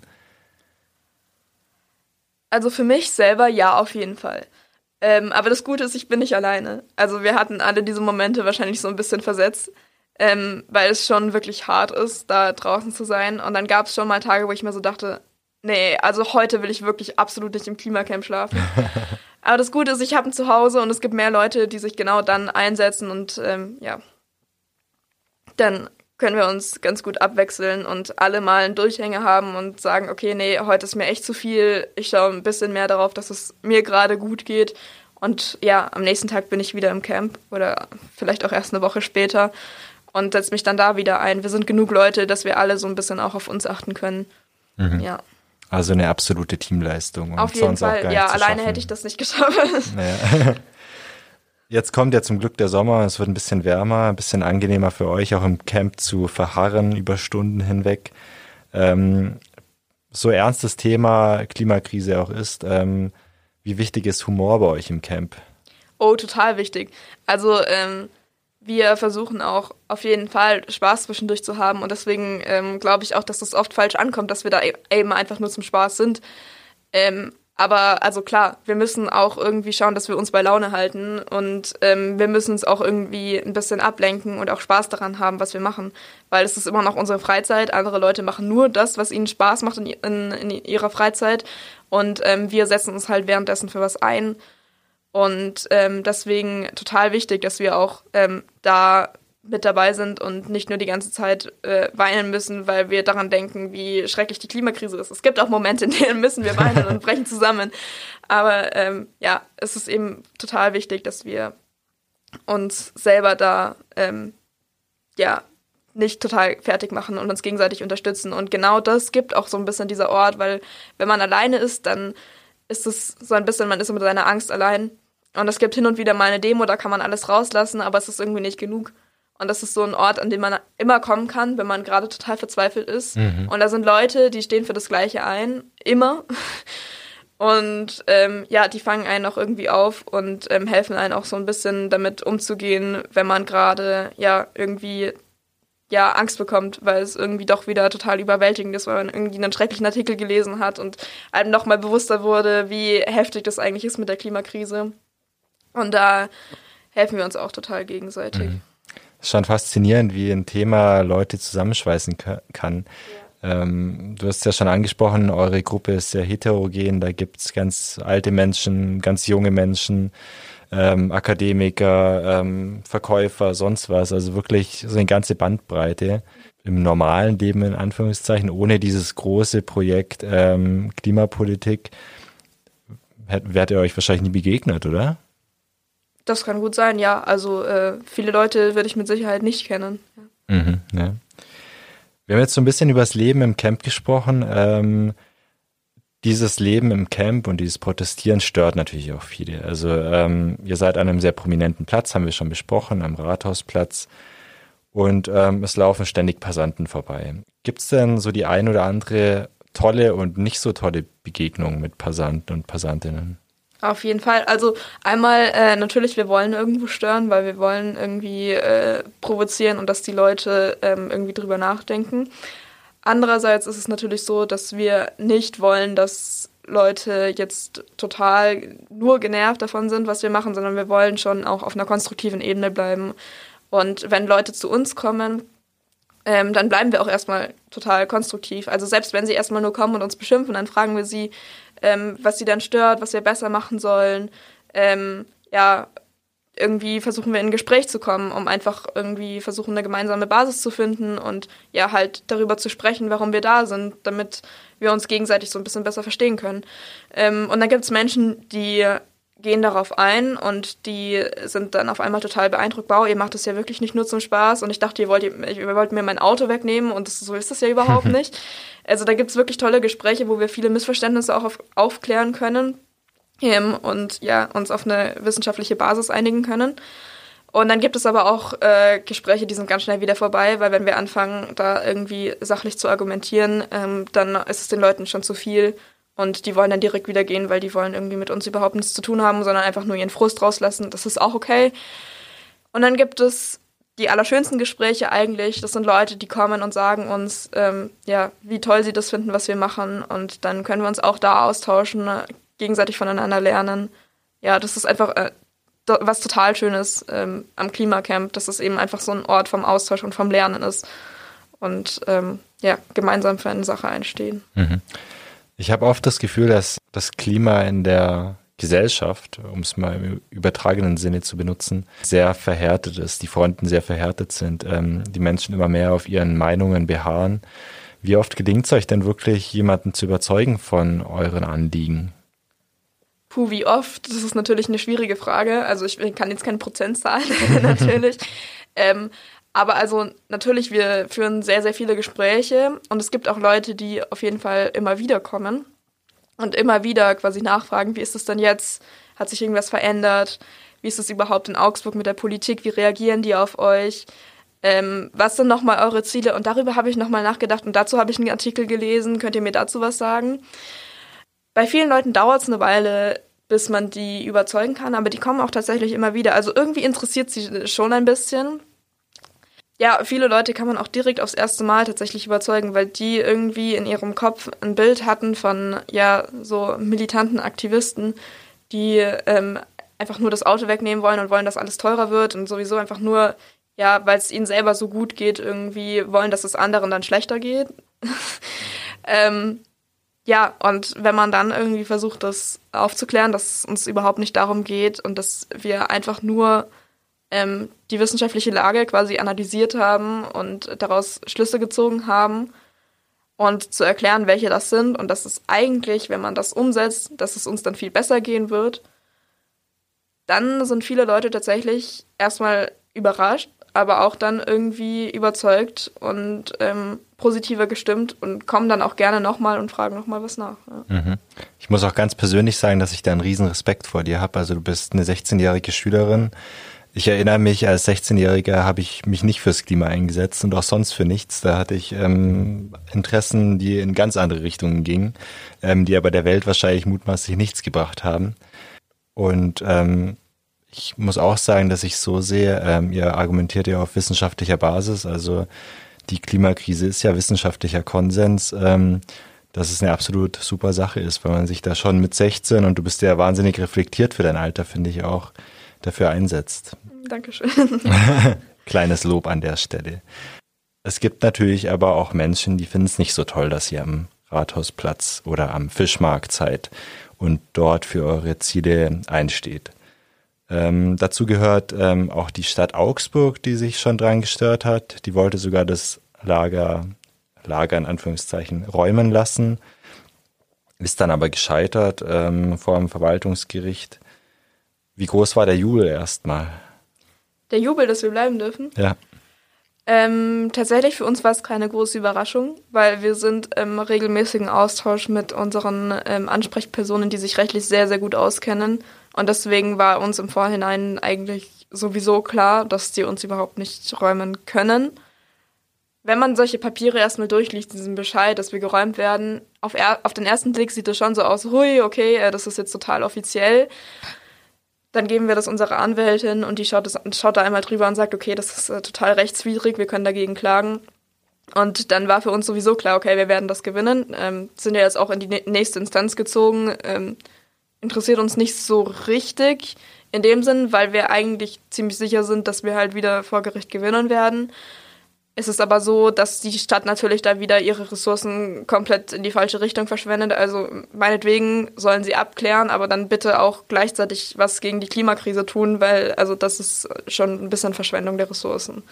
Also für mich selber ja, auf jeden Fall. Ähm, aber das Gute ist, ich bin nicht alleine. Also wir hatten alle diese Momente wahrscheinlich so ein bisschen versetzt, ähm, weil es schon wirklich hart ist, da draußen zu sein. Und dann gab es schon mal Tage, wo ich mir so dachte, nee, also heute will ich wirklich absolut nicht im Klimacamp schlafen. Aber das Gute ist, ich habe ein Zuhause und es gibt mehr Leute, die sich genau dann einsetzen und ähm, ja, dann können wir uns ganz gut abwechseln und alle mal einen Durchhänger haben und sagen, okay, nee, heute ist mir echt zu viel. Ich schaue ein bisschen mehr darauf, dass es mir gerade gut geht. Und ja, am nächsten Tag bin ich wieder im Camp oder vielleicht auch erst eine Woche später und setze mich dann da wieder ein. Wir sind genug Leute, dass wir alle so ein bisschen auch auf uns achten können. Mhm. Ja. Also eine absolute Teamleistung. Und auf jeden sonst Fall, auch gar ja, nicht zu alleine schaffen. hätte ich das nicht geschafft. Naja. Jetzt kommt ja zum Glück der Sommer, es wird ein bisschen wärmer, ein bisschen angenehmer für euch, auch im Camp zu verharren über Stunden hinweg. Ähm, so ernst das Thema Klimakrise auch ist, ähm, wie wichtig ist Humor bei euch im Camp? Oh, total wichtig. Also ähm, wir versuchen auch auf jeden Fall Spaß zwischendurch zu haben und deswegen ähm, glaube ich auch, dass das oft falsch ankommt, dass wir da eben einfach nur zum Spaß sind. Ähm, Aber also klar, wir müssen auch irgendwie schauen, dass wir uns bei Laune halten und ähm, wir müssen uns auch irgendwie ein bisschen ablenken und auch Spaß daran haben, was wir machen, weil es ist immer noch unsere Freizeit. Andere Leute machen nur das, was ihnen Spaß macht in, in, in ihrer Freizeit und ähm, wir setzen uns halt währenddessen für was ein und ähm, deswegen total wichtig, dass wir auch ähm, da mit dabei sind und nicht nur die ganze Zeit äh, weinen müssen, weil wir daran denken, wie schrecklich die Klimakrise ist. Es gibt auch Momente, in denen müssen wir weinen und brechen zusammen. Aber ähm, ja, es ist eben total wichtig, dass wir uns selber da ähm, ja nicht total fertig machen und uns gegenseitig unterstützen. Und genau das gibt auch so ein bisschen dieser Ort, weil wenn man alleine ist, dann ist es so ein bisschen, man ist mit seiner Angst allein. Und es gibt hin und wieder mal eine Demo, da kann man alles rauslassen, aber es ist irgendwie nicht genug. Und das ist so ein Ort, an den man immer kommen kann, wenn man gerade total verzweifelt ist. Mhm. Und da sind Leute, die stehen für das Gleiche ein, immer. Und ähm, ja, die fangen einen auch irgendwie auf und ähm, helfen einen auch so ein bisschen damit umzugehen, wenn man gerade ja irgendwie ja Angst bekommt, weil es irgendwie doch wieder total überwältigend ist, weil man irgendwie einen schrecklichen Artikel gelesen hat und einem nochmal bewusster wurde, wie heftig das eigentlich ist mit der Klimakrise. Und da helfen wir uns auch total gegenseitig. Mhm. Es ist schon faszinierend, wie ein Thema Leute zusammenschweißen kann. Ja. Ähm, du hast ja schon angesprochen, eure Gruppe ist sehr heterogen, da gibt es ganz alte Menschen, ganz junge Menschen, ähm, Akademiker, ähm, Verkäufer, sonst was. Also wirklich so eine ganze Bandbreite im normalen Leben in Anführungszeichen, ohne dieses große Projekt ähm, Klimapolitik, wärt ihr euch wahrscheinlich nie begegnet, oder? Das kann gut sein, ja. Also äh, viele Leute würde ich mit Sicherheit nicht kennen. Ja. Mhm, ja. Wir haben jetzt so ein bisschen über das Leben im Camp gesprochen. Ähm, dieses Leben im Camp und dieses Protestieren stört natürlich auch viele. Also ähm, ihr seid an einem sehr prominenten Platz, haben wir schon besprochen, am Rathausplatz. Und ähm, es laufen ständig Passanten vorbei. Gibt es denn so die ein oder andere tolle und nicht so tolle Begegnung mit Passanten und Passantinnen? Auf jeden Fall. Also einmal äh, natürlich, wir wollen irgendwo stören, weil wir wollen irgendwie äh, provozieren und dass die Leute ähm, irgendwie drüber nachdenken. Andererseits ist es natürlich so, dass wir nicht wollen, dass Leute jetzt total nur genervt davon sind, was wir machen, sondern wir wollen schon auch auf einer konstruktiven Ebene bleiben. Und wenn Leute zu uns kommen, ähm, dann bleiben wir auch erstmal total konstruktiv. Also selbst wenn sie erstmal nur kommen und uns beschimpfen, dann fragen wir sie, ähm, was sie dann stört, was wir besser machen sollen. Ähm, ja, irgendwie versuchen wir in ein Gespräch zu kommen, um einfach irgendwie versuchen, eine gemeinsame Basis zu finden und ja, halt darüber zu sprechen, warum wir da sind, damit wir uns gegenseitig so ein bisschen besser verstehen können. Ähm, und dann gibt es Menschen, die gehen darauf ein und die sind dann auf einmal total beeindruckt. Wow, ihr macht das ja wirklich nicht nur zum Spaß und ich dachte, ihr wollt, ihr wollt mir mein Auto wegnehmen und das, so ist das ja überhaupt nicht. Also da gibt es wirklich tolle Gespräche, wo wir viele Missverständnisse auch auf, aufklären können ähm, und ja, uns auf eine wissenschaftliche Basis einigen können. Und dann gibt es aber auch äh, Gespräche, die sind ganz schnell wieder vorbei, weil wenn wir anfangen, da irgendwie sachlich zu argumentieren, ähm, dann ist es den Leuten schon zu viel. Und die wollen dann direkt wieder gehen, weil die wollen irgendwie mit uns überhaupt nichts zu tun haben, sondern einfach nur ihren Frust rauslassen. Das ist auch okay. Und dann gibt es die allerschönsten Gespräche eigentlich. Das sind Leute, die kommen und sagen uns, ähm, ja, wie toll sie das finden, was wir machen. Und dann können wir uns auch da austauschen, gegenseitig voneinander lernen. Ja, das ist einfach äh, was total Schönes ähm, am Klimacamp, dass es eben einfach so ein Ort vom Austausch und vom Lernen ist. Und ähm, ja, gemeinsam für eine Sache einstehen. Mhm. Ich habe oft das Gefühl, dass das Klima in der Gesellschaft, um es mal im übertragenen Sinne zu benutzen, sehr verhärtet ist, die Fronten sehr verhärtet sind, ähm, die Menschen immer mehr auf ihren Meinungen beharren. Wie oft gelingt es euch denn wirklich, jemanden zu überzeugen von euren Anliegen? Puh, wie oft? Das ist natürlich eine schwierige Frage. Also ich kann jetzt keine Prozentzahl natürlich. ähm, Aber also natürlich, wir führen sehr, sehr viele Gespräche und es gibt auch Leute, die auf jeden Fall immer wieder kommen und immer wieder quasi nachfragen, wie ist es denn jetzt? Hat sich irgendwas verändert? Wie ist es überhaupt in Augsburg mit der Politik? Wie reagieren die auf euch? Ähm, was sind nochmal eure Ziele? Und darüber habe ich nochmal nachgedacht und dazu habe ich einen Artikel gelesen. Könnt ihr mir dazu was sagen? Bei vielen Leuten dauert es eine Weile, bis man die überzeugen kann, aber die kommen auch tatsächlich immer wieder. Also irgendwie interessiert sie schon ein bisschen. Ja, viele Leute kann man auch direkt aufs erste Mal tatsächlich überzeugen, weil die irgendwie in ihrem Kopf ein Bild hatten von, ja, so militanten Aktivisten, die ähm, einfach nur das Auto wegnehmen wollen und wollen, dass alles teurer wird und sowieso einfach nur, ja, weil es ihnen selber so gut geht, irgendwie wollen, dass es anderen dann schlechter geht. ähm, ja, und wenn man dann irgendwie versucht, das aufzuklären, dass es uns überhaupt nicht darum geht und dass wir einfach nur ähm, die wissenschaftliche Lage quasi analysiert haben und daraus Schlüsse gezogen haben und zu erklären, welche das sind und dass es eigentlich, wenn man das umsetzt, dass es uns dann viel besser gehen wird, dann sind viele Leute tatsächlich erstmal überrascht, aber auch dann irgendwie überzeugt und ähm, positiver gestimmt und kommen dann auch gerne nochmal und fragen nochmal was nach. Ja. Mhm. Ich muss auch ganz persönlich sagen, dass ich da einen riesen Respekt vor dir habe. Also du bist eine sechzehnjährige Schülerin. Ich erinnere mich, als sechzehnjähriger habe ich mich nicht fürs Klima eingesetzt und auch sonst für nichts. Da hatte ich ähm, Interessen, die in ganz andere Richtungen gingen, ähm, die aber der Welt wahrscheinlich mutmaßlich nichts gebracht haben. Und ähm, ich muss auch sagen, dass ich so sehe, ähm, ihr argumentiert ja auf wissenschaftlicher Basis, also die Klimakrise ist ja wissenschaftlicher Konsens, ähm, dass es eine absolut super Sache ist, weil man sich da schon mit sechzehn, und du bist ja wahnsinnig reflektiert für dein Alter, finde ich auch, dafür einsetzt. Dankeschön. Kleines Lob an der Stelle. Es gibt natürlich aber auch Menschen, die finden es nicht so toll, dass ihr am Rathausplatz oder am Fischmarkt seid und dort für eure Ziele einsteht. Ähm, dazu gehört ähm, auch die Stadt Augsburg, die sich schon dran gestört hat. Die wollte sogar das Lager, Lager in Anführungszeichen, räumen lassen, ist dann aber gescheitert ähm, vor dem Verwaltungsgericht. Wie groß war der Jubel erstmal? Der Jubel, dass wir bleiben dürfen? Ja. Ähm, tatsächlich für uns war es keine große Überraschung, weil wir sind im regelmäßigen Austausch mit unseren ähm, Ansprechpersonen, die sich rechtlich sehr, sehr gut auskennen. Und deswegen war uns im Vorhinein eigentlich sowieso klar, dass die uns überhaupt nicht räumen können. Wenn man solche Papiere erstmal durchliest, diesen Bescheid, dass wir geräumt werden, auf, er- auf den ersten Blick sieht es schon so aus, hui, okay, äh, das ist jetzt total offiziell. Dann geben wir das unserer Anwältin und die schaut, das, schaut da einmal drüber und sagt, okay, das ist äh, total rechtswidrig, wir können dagegen klagen. Und dann war für uns sowieso klar, okay, wir werden das gewinnen. Ähm, sind ja jetzt auch in die nächste Instanz gezogen. Ähm, interessiert uns nicht so richtig in dem Sinn, weil wir eigentlich ziemlich sicher sind, dass wir halt wieder vor Gericht gewinnen werden. Es ist aber so, dass die Stadt natürlich da wieder ihre Ressourcen komplett in die falsche Richtung verschwendet. Also meinetwegen sollen sie abklären, aber dann bitte auch gleichzeitig was gegen die Klimakrise tun, weil also das ist schon ein bisschen Verschwendung der Ressourcen.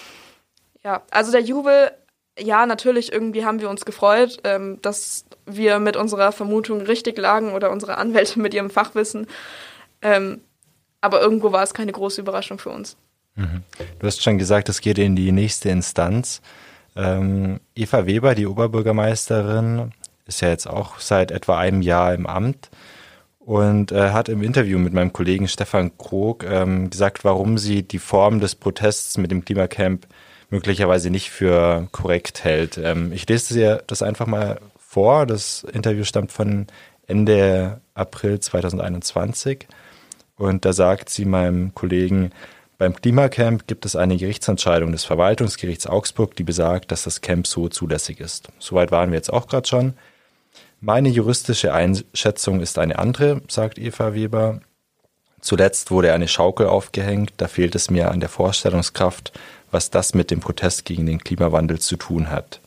Ja, also der Jubel, ja, natürlich irgendwie haben wir uns gefreut, ähm, dass wir mit unserer Vermutung richtig lagen oder unsere Anwälte mit ihrem Fachwissen. Ähm, aber irgendwo war es keine große Überraschung für uns. Du hast schon gesagt, es geht in die nächste Instanz. Ähm, Eva Weber, die Oberbürgermeisterin, ist ja jetzt auch seit etwa einem Jahr im Amt und äh, hat im Interview mit meinem Kollegen Stefan Krog ähm, gesagt, warum sie die Form des Protests mit dem Klimacamp möglicherweise nicht für korrekt hält. Ähm, ich lese dir das einfach mal vor. Das Interview stammt von Ende April zweitausendeinundzwanzig und da sagt sie meinem Kollegen, beim Klimacamp gibt es eine Gerichtsentscheidung des Verwaltungsgerichts Augsburg, die besagt, dass das Camp so zulässig ist. Soweit waren wir jetzt auch gerade schon. Meine juristische Einschätzung ist eine andere, sagt Eva Weber. Zuletzt wurde eine Schaukel aufgehängt, da fehlt es mir an der Vorstellungskraft, was das mit dem Protest gegen den Klimawandel zu tun hat.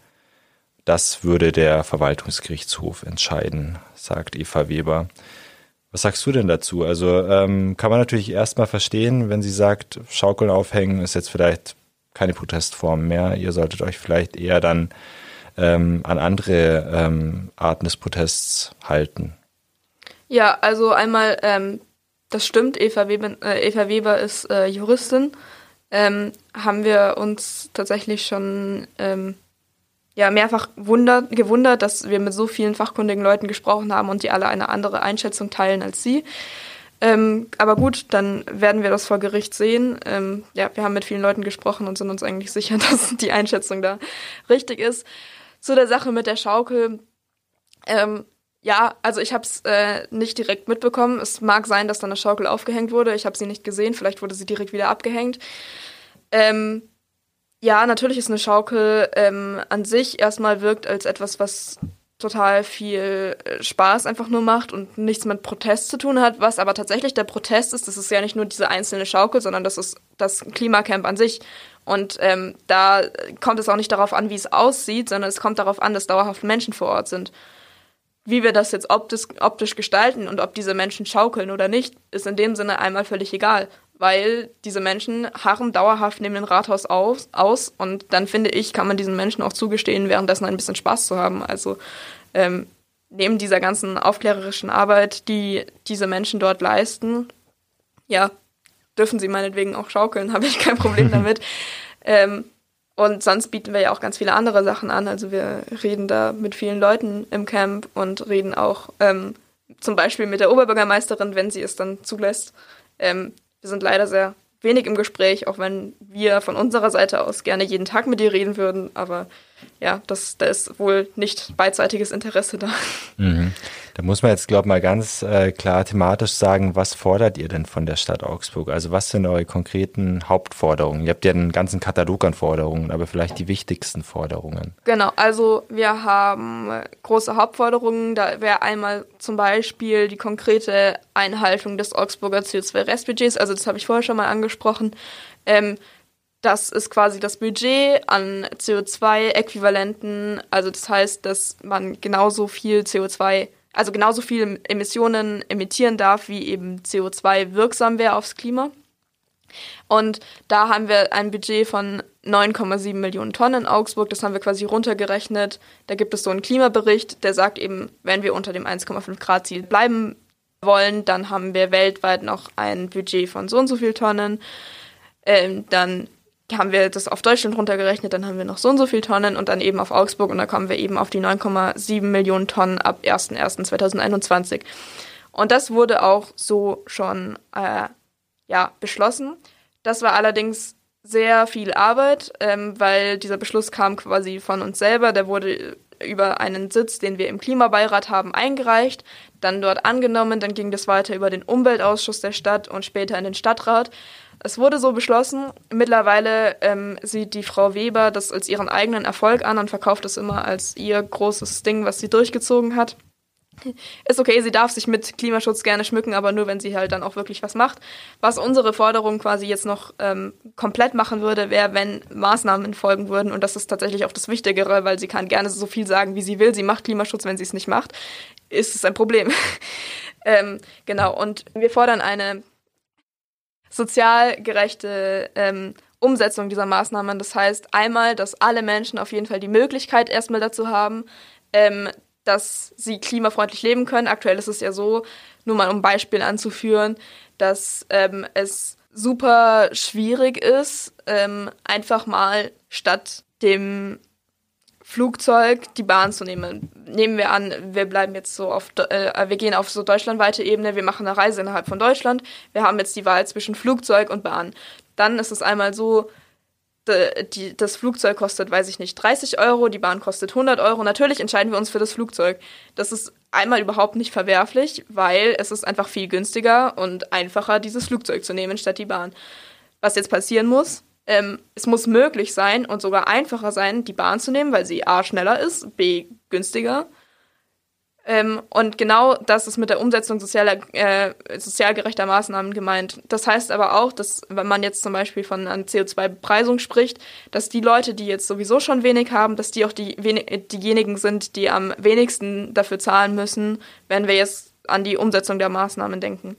Das würde der Verwaltungsgerichtshof entscheiden, sagt Eva Weber. Was sagst du denn dazu? Also ähm, kann man natürlich erstmal verstehen, wenn sie sagt, Schaukeln aufhängen ist jetzt vielleicht keine Protestform mehr. Ihr solltet euch vielleicht eher dann ähm, an andere ähm, Arten des Protests halten. Ja, also einmal, ähm, das stimmt, Eva Weber, äh, Eva Weber ist äh, Juristin. Ähm, haben wir uns tatsächlich schon ähm, ja, mehrfach wundert, gewundert, dass wir mit so vielen fachkundigen Leuten gesprochen haben und die alle eine andere Einschätzung teilen als sie. Ähm, aber gut, dann werden wir das vor Gericht sehen. Ähm, ja, wir haben mit vielen Leuten gesprochen und sind uns eigentlich sicher, dass die Einschätzung da richtig ist. Zu der Sache mit der Schaukel. Ähm, ja, also ich habe es äh, nicht direkt mitbekommen. Es mag sein, dass da eine Schaukel aufgehängt wurde. Ich habe sie nicht gesehen. Vielleicht wurde sie direkt wieder abgehängt. Ähm, Ja, natürlich ist eine Schaukel ähm, an sich erstmal wirkt als etwas, was total viel Spaß einfach nur macht und nichts mit Protest zu tun hat. Was aber tatsächlich der Protest ist, das ist ja nicht nur diese einzelne Schaukel, sondern das ist das Klimacamp an sich. Und ähm, da kommt es auch nicht darauf an, wie es aussieht, sondern es kommt darauf an, dass dauerhaft Menschen vor Ort sind. Wie wir das jetzt optisch, optisch gestalten und ob diese Menschen schaukeln oder nicht, ist in dem Sinne einmal völlig egal. Weil diese Menschen harren dauerhaft neben dem Rathaus aus, aus und dann finde ich, kann man diesen Menschen auch zugestehen, währenddessen ein bisschen Spaß zu haben. Also ähm, neben dieser ganzen aufklärerischen Arbeit, die diese Menschen dort leisten, ja, dürfen sie meinetwegen auch schaukeln, habe ich kein Problem damit. ähm, und sonst bieten wir ja auch ganz viele andere Sachen an. Also wir reden da mit vielen Leuten im Camp und reden auch ähm, zum Beispiel mit der Oberbürgermeisterin, wenn sie es dann zulässt. Ähm, Wir sind leider sehr wenig im Gespräch, auch wenn wir von unserer Seite aus gerne jeden Tag mit ihr reden würden. Aber ja, das, da ist wohl nicht beidseitiges Interesse da. Mhm. Da muss man jetzt, glaube ich, mal ganz äh, klar thematisch sagen, was fordert ihr denn von der Stadt Augsburg? Also was sind eure konkreten Hauptforderungen? Ihr habt ja einen ganzen Katalog an Forderungen, aber vielleicht die wichtigsten Forderungen. Genau, also wir haben große Hauptforderungen. Da wäre einmal zum Beispiel die konkrete Einhaltung des Augsburger C O zwei Restbudgets. Also das habe ich vorher schon mal angesprochen. Ähm, Das ist quasi das Budget an C O zwei Äquivalenten. Also das heißt, dass man genauso viel C O zwei also genauso viel Emissionen emittieren darf, wie eben C O zwei wirksam wäre aufs Klima. Und da haben wir ein Budget von neun Komma sieben Millionen Tonnen in Augsburg. Das haben wir quasi runtergerechnet. Da gibt es so einen Klimabericht, der sagt eben, wenn wir unter dem eins Komma fünf Grad Ziel bleiben wollen, dann haben wir weltweit noch ein Budget von so und so viel Tonnen. Ähm, dann haben wir das auf Deutschland runtergerechnet, dann haben wir noch so und so viel Tonnen und dann eben auf Augsburg und da kommen wir eben auf die neun Komma sieben Millionen Tonnen ab erster erster zweitausendeinundzwanzig. Und das wurde auch so schon äh, ja, beschlossen. Das war allerdings sehr viel Arbeit, ähm, weil dieser Beschluss kam quasi von uns selber. Der wurde über einen Sitz, den wir im Klimabeirat haben, eingereicht, dann dort angenommen, dann ging das weiter über den Umweltausschuss der Stadt und später in den Stadtrat. Es wurde so beschlossen. Mittlerweile ähm, sieht die Frau Weber das als ihren eigenen Erfolg an und verkauft es immer als ihr großes Ding, was sie durchgezogen hat. Ist okay, sie darf sich mit Klimaschutz gerne schmücken, aber nur, wenn sie halt dann auch wirklich was macht. Was unsere Forderung quasi jetzt noch ähm, komplett machen würde, wäre, wenn Maßnahmen folgen würden. Und das ist tatsächlich auch das Wichtigere, weil sie kann gerne so viel sagen, wie sie will. Sie macht Klimaschutz, wenn sie es nicht macht, ist es ein Problem. ähm, genau, und wir fordern eine sozial gerechte ähm, Umsetzung dieser Maßnahmen. Das heißt einmal, dass alle Menschen auf jeden Fall die Möglichkeit erstmal dazu haben, ähm, dass sie klimafreundlich leben können. Aktuell ist es ja so, nur mal um ein Beispiel anzuführen, dass ähm, es super schwierig ist, ähm, einfach mal statt dem Flugzeug die Bahn zu nehmen. Nehmen wir an, wir bleiben jetzt so auf, äh, wir gehen auf so deutschlandweite Ebene, wir machen eine Reise innerhalb von Deutschland, wir haben jetzt die Wahl zwischen Flugzeug und Bahn. Dann ist es einmal so, Die, das Flugzeug kostet, weiß ich nicht, dreißig Euro, die Bahn kostet hundert Euro. Natürlich entscheiden wir uns für das Flugzeug. Das ist einmal überhaupt nicht verwerflich, weil es ist einfach viel günstiger und einfacher, dieses Flugzeug zu nehmen, statt die Bahn. Was jetzt passieren muss, ähm, es muss möglich sein und sogar einfacher sein, die Bahn zu nehmen, weil sie a. schneller ist, b. günstiger. Ähm, und genau das ist mit der Umsetzung sozialer, äh, sozial gerechter Maßnahmen gemeint. Das heißt aber auch, dass, wenn man jetzt zum Beispiel von einer C O zwei Bepreisung spricht, dass die Leute, die jetzt sowieso schon wenig haben, dass die auch die wenig, diejenigen sind, die am wenigsten dafür zahlen müssen, wenn wir jetzt an die Umsetzung der Maßnahmen denken.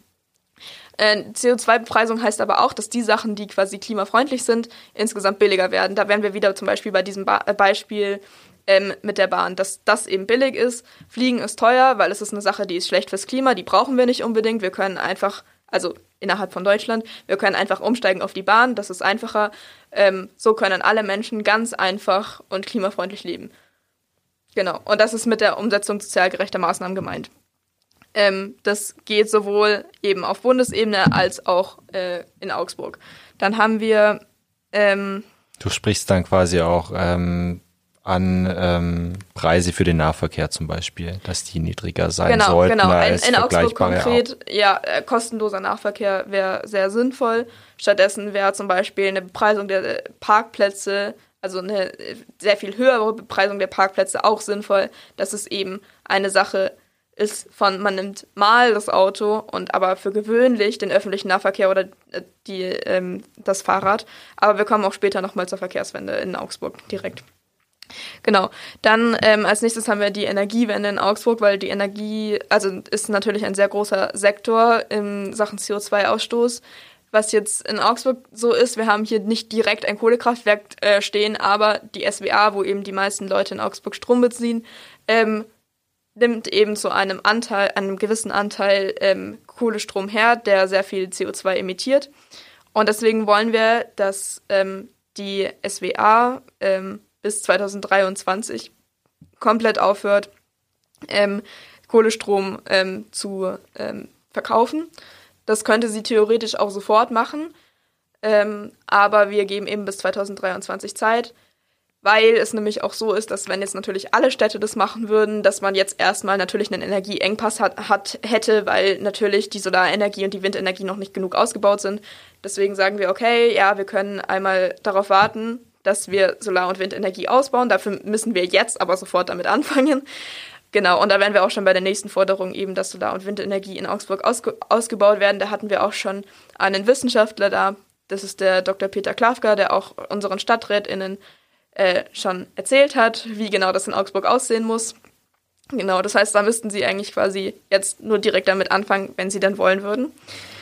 Äh, C O zwei Bepreisung heißt aber auch, dass die Sachen, die quasi klimafreundlich sind, insgesamt billiger werden. Da wären wir wieder zum Beispiel bei diesem ba- Beispiel Ähm, mit der Bahn, dass das eben billig ist. Fliegen ist teuer, weil es ist eine Sache, die ist schlecht fürs Klima, die brauchen wir nicht unbedingt. Wir können einfach, also innerhalb von Deutschland, wir können einfach umsteigen auf die Bahn, das ist einfacher. Ähm, so können alle Menschen ganz einfach und klimafreundlich leben. Genau, und das ist mit der Umsetzung sozial gerechter Maßnahmen gemeint. Ähm, das geht sowohl eben auf Bundesebene als auch äh, in Augsburg. Dann haben wir... Ähm, du sprichst dann quasi auch... Ähm an ähm, Preise für den Nahverkehr zum Beispiel, dass die niedriger sein genau, sollten genau. als in, in Augsburg vergleichbare konkret, ja, äh, kostenloser Nahverkehr wäre sehr sinnvoll. Stattdessen wäre zum Beispiel eine Bepreisung der Parkplätze, also eine sehr viel höhere Bepreisung der Parkplätze auch sinnvoll, dass es eben eine Sache ist von, man nimmt mal das Auto und aber für gewöhnlich den öffentlichen Nahverkehr oder die, ähm, das Fahrrad. Aber wir kommen auch später nochmal zur Verkehrswende in Augsburg direkt. Genau. Dann ähm, als nächstes haben wir die Energiewende in Augsburg, weil die Energie, also ist natürlich ein sehr großer Sektor in Sachen C O zwei Ausstoß. Was jetzt in Augsburg so ist, wir haben hier nicht direkt ein Kohlekraftwerk äh, stehen, aber die S W A, wo eben die meisten Leute in Augsburg Strom beziehen, ähm, nimmt eben zu einem Anteil, einem gewissen Anteil ähm, Kohlestrom her, der sehr viel C O zwei emittiert. Und deswegen wollen wir, dass ähm, die S W A ähm, bis zweitausenddreiundzwanzig komplett aufhört, ähm, Kohlestrom ähm, zu ähm, verkaufen. Das könnte sie theoretisch auch sofort machen, ähm, aber wir geben eben bis zweitausenddreiundzwanzig Zeit, weil es nämlich auch so ist, dass wenn jetzt natürlich alle Städte das machen würden, dass man jetzt erstmal natürlich einen Energieengpass hat, hat, hätte, weil natürlich die Solarenergie und die Windenergie noch nicht genug ausgebaut sind. Deswegen sagen wir, okay, ja, wir können einmal darauf warten, dass wir Solar- und Windenergie ausbauen. Dafür müssen wir jetzt aber sofort damit anfangen. Genau, und da wären wir auch schon bei der nächsten Forderung eben, dass Solar- und Windenergie in Augsburg ausge- ausgebaut werden. Da hatten wir auch schon einen Wissenschaftler da, das ist der Doktor Peter Klafka, der auch unseren StadträtInnen äh, schon erzählt hat, wie genau das in Augsburg aussehen muss. Genau, das heißt, da müssten sie eigentlich quasi jetzt nur direkt damit anfangen, wenn sie dann wollen würden.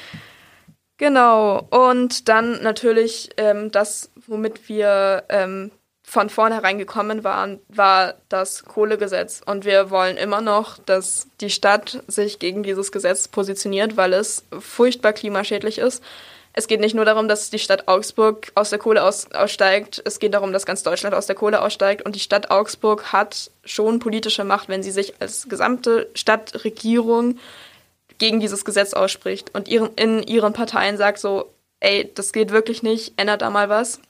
Genau, und dann natürlich ähm, das, womit wir ähm, von vornherein gekommen waren, war das Kohlegesetz. Und wir wollen immer noch, dass die Stadt sich gegen dieses Gesetz positioniert, weil es furchtbar klimaschädlich ist. Es geht nicht nur darum, dass die Stadt Augsburg aus der Kohle aus, aussteigt, es geht darum, dass ganz Deutschland aus der Kohle aussteigt. Und die Stadt Augsburg hat schon politische Macht, wenn sie sich als gesamte Stadtregierung gegen dieses Gesetz ausspricht und ihren, in ihren Parteien sagt so, ey, das geht wirklich nicht, ändert da mal was.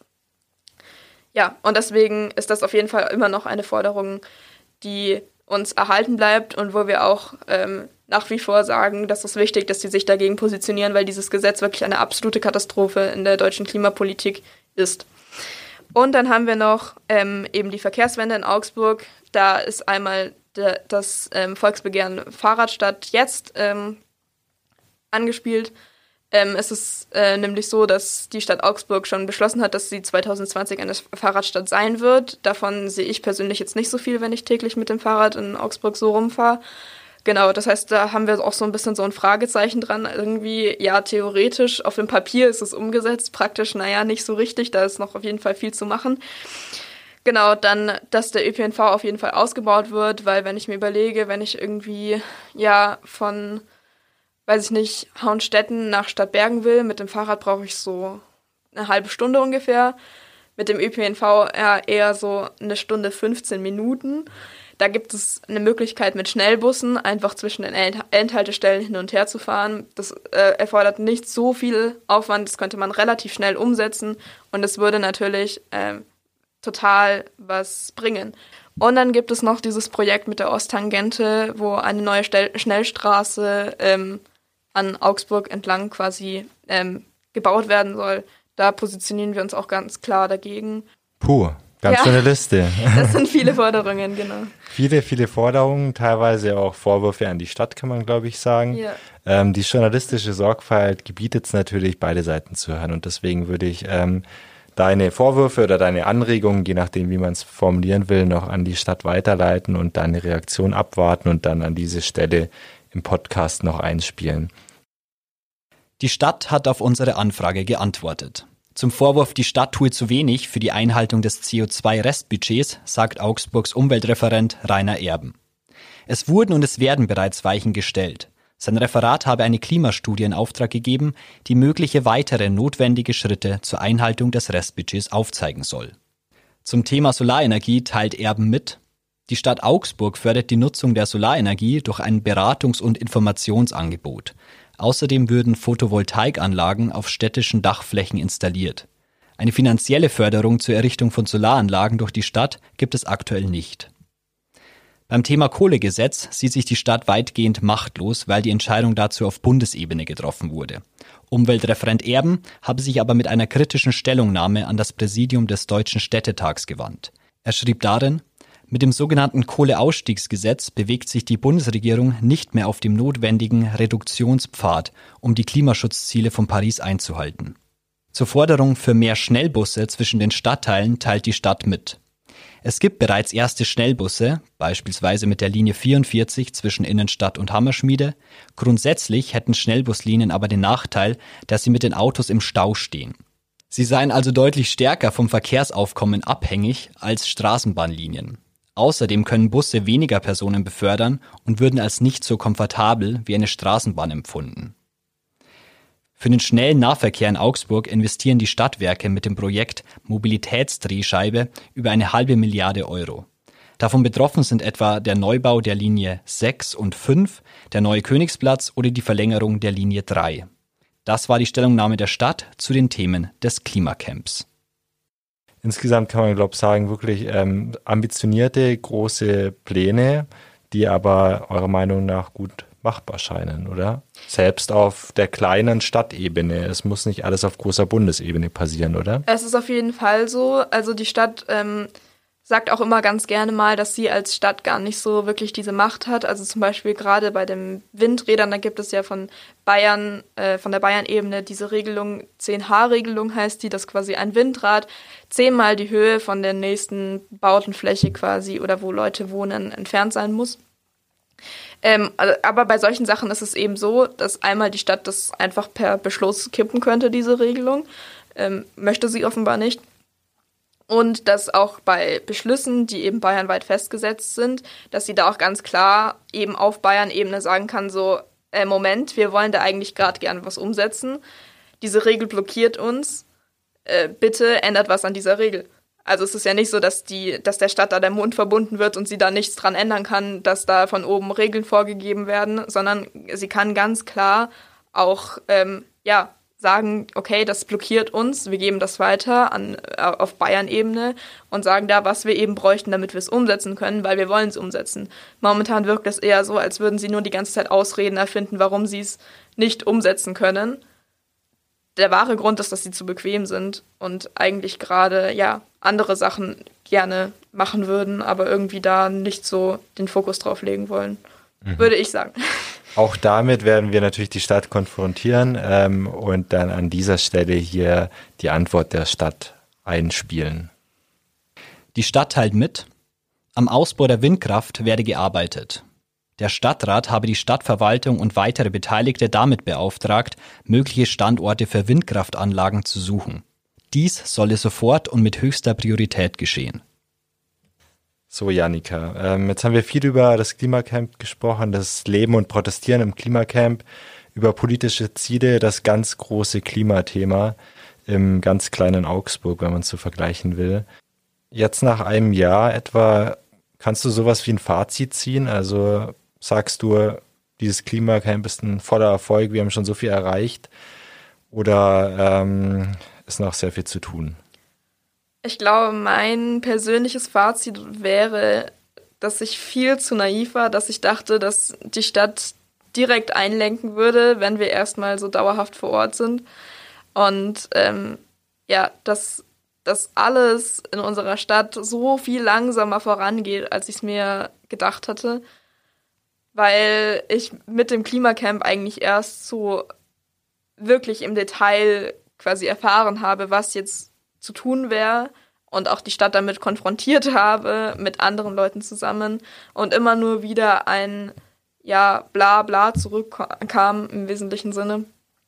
Ja, und deswegen ist das auf jeden Fall immer noch eine Forderung, die uns erhalten bleibt und wo wir auch ähm, nach wie vor sagen, dass es wichtig ist, dass sie sich dagegen positionieren, weil dieses Gesetz wirklich eine absolute Katastrophe in der deutschen Klimapolitik ist. Und dann haben wir noch ähm, eben die Verkehrswende in Augsburg. Da ist einmal de, das ähm, Volksbegehren Fahrradstadt jetzt ähm, angespielt. Ähm, es ist äh, nämlich so, dass die Stadt Augsburg schon beschlossen hat, dass sie zwanzig zwanzig eine Fahrradstadt sein wird. Davon sehe ich persönlich jetzt nicht so viel, wenn ich täglich mit dem Fahrrad in Augsburg so rumfahre. Genau, das heißt, da haben wir auch so ein bisschen so ein Fragezeichen dran. Irgendwie, ja, theoretisch, auf dem Papier ist es umgesetzt, praktisch, naja, nicht so richtig, da ist noch auf jeden Fall viel zu machen. Genau, dann, dass der Ö P N V auf jeden Fall ausgebaut wird, weil wenn ich mir überlege, wenn ich irgendwie, ja, von, weiß ich nicht, Hauenstetten nach Stadtbergen will, mit dem Fahrrad brauche ich so eine halbe Stunde ungefähr, mit dem Ö P N V ja, eher so eine Stunde, fünfzehn Minuten. Da gibt es eine Möglichkeit mit Schnellbussen, einfach zwischen den Endhaltestellen hin und her zu fahren. Das äh, erfordert nicht so viel Aufwand, das könnte man relativ schnell umsetzen und es würde natürlich äh, total was bringen. Und dann gibt es noch dieses Projekt mit der Osttangente, wo eine neue Stel- Schnellstraße ähm, an Augsburg entlang quasi ähm, gebaut werden soll. Da positionieren wir uns auch ganz klar dagegen. Puh. Ganz ja, schöne Liste. Das sind viele Forderungen, genau. Viele, viele Forderungen, teilweise auch Vorwürfe an die Stadt, kann man, glaube ich, sagen. Ja. Ähm, die journalistische Sorgfalt gebietet es natürlich, beide Seiten zu hören. Und deswegen würde ich ähm, deine Vorwürfe oder deine Anregungen, je nachdem, wie man es formulieren will, noch an die Stadt weiterleiten und deine Reaktion abwarten und dann an diese Stelle im Podcast noch einspielen. Die Stadt hat auf unsere Anfrage geantwortet. Zum Vorwurf, die Stadt tue zu wenig für die Einhaltung des C O zwei Restbudgets, sagt Augsburgs Umweltreferent Rainer Erben. Es wurden und es werden bereits Weichen gestellt. Sein Referat habe eine Klimastudie in Auftrag gegeben, die mögliche weitere notwendige Schritte zur Einhaltung des Restbudgets aufzeigen soll. Zum Thema Solarenergie teilt Erben mit: Die Stadt Augsburg fördert die Nutzung der Solarenergie durch ein Beratungs- und Informationsangebot. Außerdem würden Photovoltaikanlagen auf städtischen Dachflächen installiert. Eine finanzielle Förderung zur Errichtung von Solaranlagen durch die Stadt gibt es aktuell nicht. Beim Thema Kohlegesetz sieht sich die Stadt weitgehend machtlos, weil die Entscheidung dazu auf Bundesebene getroffen wurde. Umweltreferent Erben habe sich aber mit einer kritischen Stellungnahme an das Präsidium des Deutschen Städtetags gewandt. Er schrieb darin: Mit dem sogenannten Kohleausstiegsgesetz bewegt sich die Bundesregierung nicht mehr auf dem notwendigen Reduktionspfad, um die Klimaschutzziele von Paris einzuhalten. Zur Forderung für mehr Schnellbusse zwischen den Stadtteilen teilt die Stadt mit: Es gibt bereits erste Schnellbusse, beispielsweise mit der Linie vierundvierzig zwischen Innenstadt und Hammerschmiede. Grundsätzlich hätten Schnellbuslinien aber den Nachteil, dass sie mit den Autos im Stau stehen. Sie seien also deutlich stärker vom Verkehrsaufkommen abhängig als Straßenbahnlinien. Außerdem können Busse weniger Personen befördern und würden als nicht so komfortabel wie eine Straßenbahn empfunden. Für den schnellen Nahverkehr in Augsburg investieren die Stadtwerke mit dem Projekt Mobilitätsdrehscheibe über eine halbe Milliarde Euro. Davon betroffen sind etwa der Neubau der Linie sechs und fünf, der neue Königsplatz oder die Verlängerung der Linie drei. Das war die Stellungnahme der Stadt zu den Themen des Klimacamps. Insgesamt kann man, glaube ich, sagen, wirklich ähm, ambitionierte, große Pläne, die aber eurer Meinung nach gut machbar scheinen, oder? Selbst auf der kleinen Stadtebene. Es muss nicht alles auf großer Bundesebene passieren, oder? Es ist auf jeden Fall so. Also die Stadt ähm, sagt auch immer ganz gerne mal, dass sie als Stadt gar nicht so wirklich diese Macht hat. Also zum Beispiel gerade bei den Windrädern, da gibt es ja von Bayern, äh, von der Bayern-Ebene diese Regelung, zehn H-Regelung heißt die, dass quasi ein Windrad zehnmal die Höhe von der nächsten Bautenfläche quasi oder wo Leute wohnen entfernt sein muss. Ähm, aber bei solchen Sachen ist es eben so, dass einmal die Stadt das einfach per Beschluss kippen könnte, diese Regelung. Ähm, möchte sie offenbar nicht. Und dass auch bei Beschlüssen, die eben bayernweit festgesetzt sind, dass sie da auch ganz klar eben auf Bayern-Ebene sagen kann, so, äh, Moment, wir wollen da eigentlich gerade gerne was umsetzen. Diese Regel blockiert uns. Äh, bitte ändert was an dieser Regel. Also es ist ja nicht so, dass die, dass der Stadt da der Mund verbunden wird und sie da nichts dran ändern kann, dass da von oben Regeln vorgegeben werden, sondern sie kann ganz klar auch ähm, ja sagen, okay, das blockiert uns, wir geben das weiter an auf Bayern-Ebene und sagen da, was wir eben bräuchten, damit wir es umsetzen können, weil wir wollen es umsetzen. Momentan wirkt es eher so, als würden sie nur die ganze Zeit Ausreden erfinden, warum sie es nicht umsetzen können. Der wahre Grund ist, dass sie zu bequem sind und eigentlich gerade ja andere Sachen gerne machen würden, aber irgendwie da nicht so den Fokus drauf legen wollen, mhm. würde ich sagen. Auch damit werden wir natürlich die Stadt konfrontieren ähm, und dann an dieser Stelle hier die Antwort der Stadt einspielen. Die Stadt teilt mit, am Ausbau der Windkraft werde gearbeitet. Der Stadtrat habe die Stadtverwaltung und weitere Beteiligte damit beauftragt, mögliche Standorte für Windkraftanlagen zu suchen. Dies solle sofort und mit höchster Priorität geschehen. So, Jannika, ähm, jetzt haben wir viel über das Klimacamp gesprochen, das Leben und Protestieren im Klimacamp, über politische Ziele, das ganz große Klimathema im ganz kleinen Augsburg, wenn man es so vergleichen will. Jetzt nach einem Jahr etwa, kannst du sowas wie ein Fazit ziehen? Also sagst du, dieses Klimacamp ist ein voller Erfolg, wir haben schon so viel erreicht, oder ähm, ist noch sehr viel zu tun? Ich glaube, mein persönliches Fazit wäre, dass ich viel zu naiv war, dass ich dachte, dass die Stadt direkt einlenken würde, wenn wir erstmal so dauerhaft vor Ort sind. Und ähm, ja, dass das alles in unserer Stadt so viel langsamer vorangeht, als ich es mir gedacht hatte. Weil ich mit dem Klimacamp eigentlich erst so wirklich im Detail quasi erfahren habe, was jetzt zu tun wäre und auch die Stadt damit konfrontiert habe, mit anderen Leuten zusammen und immer nur wieder ein ja bla bla zurückkam im wesentlichen Sinne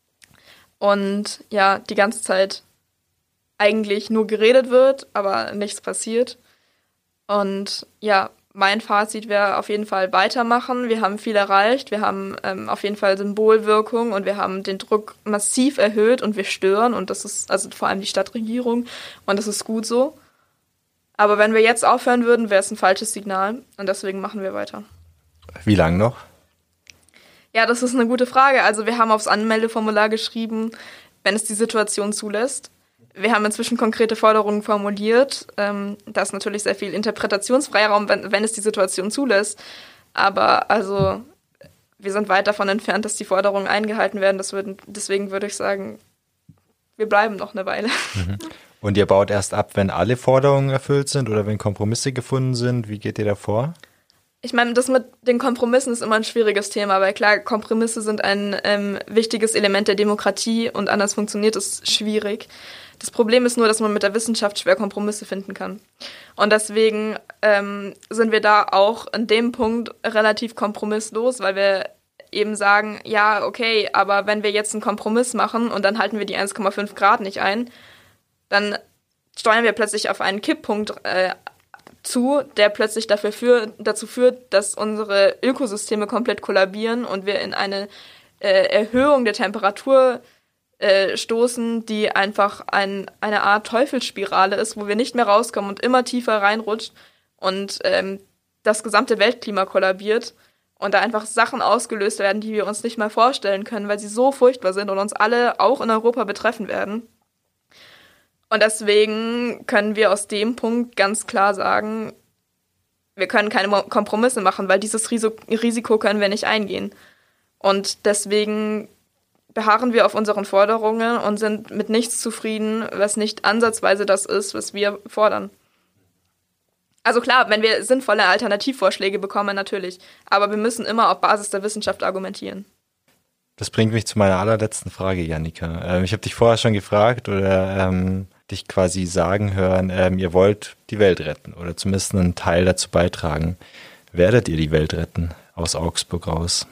und ja die ganze Zeit eigentlich nur geredet wird, aber nichts passiert. Und ja, mein Fazit wäre auf jeden Fall weitermachen. Wir haben viel erreicht, wir haben ähm, auf jeden Fall Symbolwirkung und wir haben den Druck massiv erhöht und wir stören und das ist, also vor allem die Stadtregierung und das ist gut so. Aber wenn wir jetzt aufhören würden, wäre es ein falsches Signal und deswegen machen wir weiter. Wie lange noch? Ja, das ist eine gute Frage. Also wir haben aufs Anmeldeformular geschrieben, wenn es die Situation zulässt. Wir haben inzwischen konkrete Forderungen formuliert. Ähm, da ist natürlich sehr viel Interpretationsfreiraum, wenn, wenn es die Situation zulässt. Aber also wir sind weit davon entfernt, dass die Forderungen eingehalten werden. Das würden, deswegen würde ich sagen, wir bleiben noch eine Weile. Mhm. Und ihr baut erst ab, wenn alle Forderungen erfüllt sind oder wenn Kompromisse gefunden sind? Wie geht ihr da vor? Ich meine, das mit den Kompromissen ist immer ein schwieriges Thema, weil klar, Kompromisse sind ein ähm, wichtiges Element der Demokratie und anders funktioniert es schwierig. Das Problem ist nur, dass man mit der Wissenschaft schwer Kompromisse finden kann. Und deswegen ähm, sind wir da auch in dem Punkt relativ kompromisslos, weil wir eben sagen, ja, okay, aber wenn wir jetzt einen Kompromiss machen und dann halten wir die eins Komma fünf Grad nicht ein, dann steuern wir plötzlich auf einen Kipppunkt äh, zu, der plötzlich dafür für, dazu führt, dass unsere Ökosysteme komplett kollabieren und wir in eine äh, Erhöhung der Temperatur äh, stoßen, die einfach ein, eine Art Teufelsspirale ist, wo wir nicht mehr rauskommen und immer tiefer reinrutscht und ähm, das gesamte Weltklima kollabiert und da einfach Sachen ausgelöst werden, die wir uns nicht mal vorstellen können, weil sie so furchtbar sind und uns alle auch in Europa betreffen werden. Und deswegen können wir aus dem Punkt ganz klar sagen, wir können keine Kompromisse machen, weil dieses Risiko können wir nicht eingehen. Und deswegen beharren wir auf unseren Forderungen und sind mit nichts zufrieden, was nicht ansatzweise das ist, was wir fordern. Also klar, wenn wir sinnvolle Alternativvorschläge bekommen, natürlich. Aber wir müssen immer auf Basis der Wissenschaft argumentieren. Das bringt mich zu meiner allerletzten Frage, Jannika. Ähm, ich habe dich vorher schon gefragt oder ähm, dich quasi sagen hören, ähm, ihr wollt die Welt retten oder zumindest einen Teil dazu beitragen. Werdet ihr die Welt retten? aus Augsburg raus?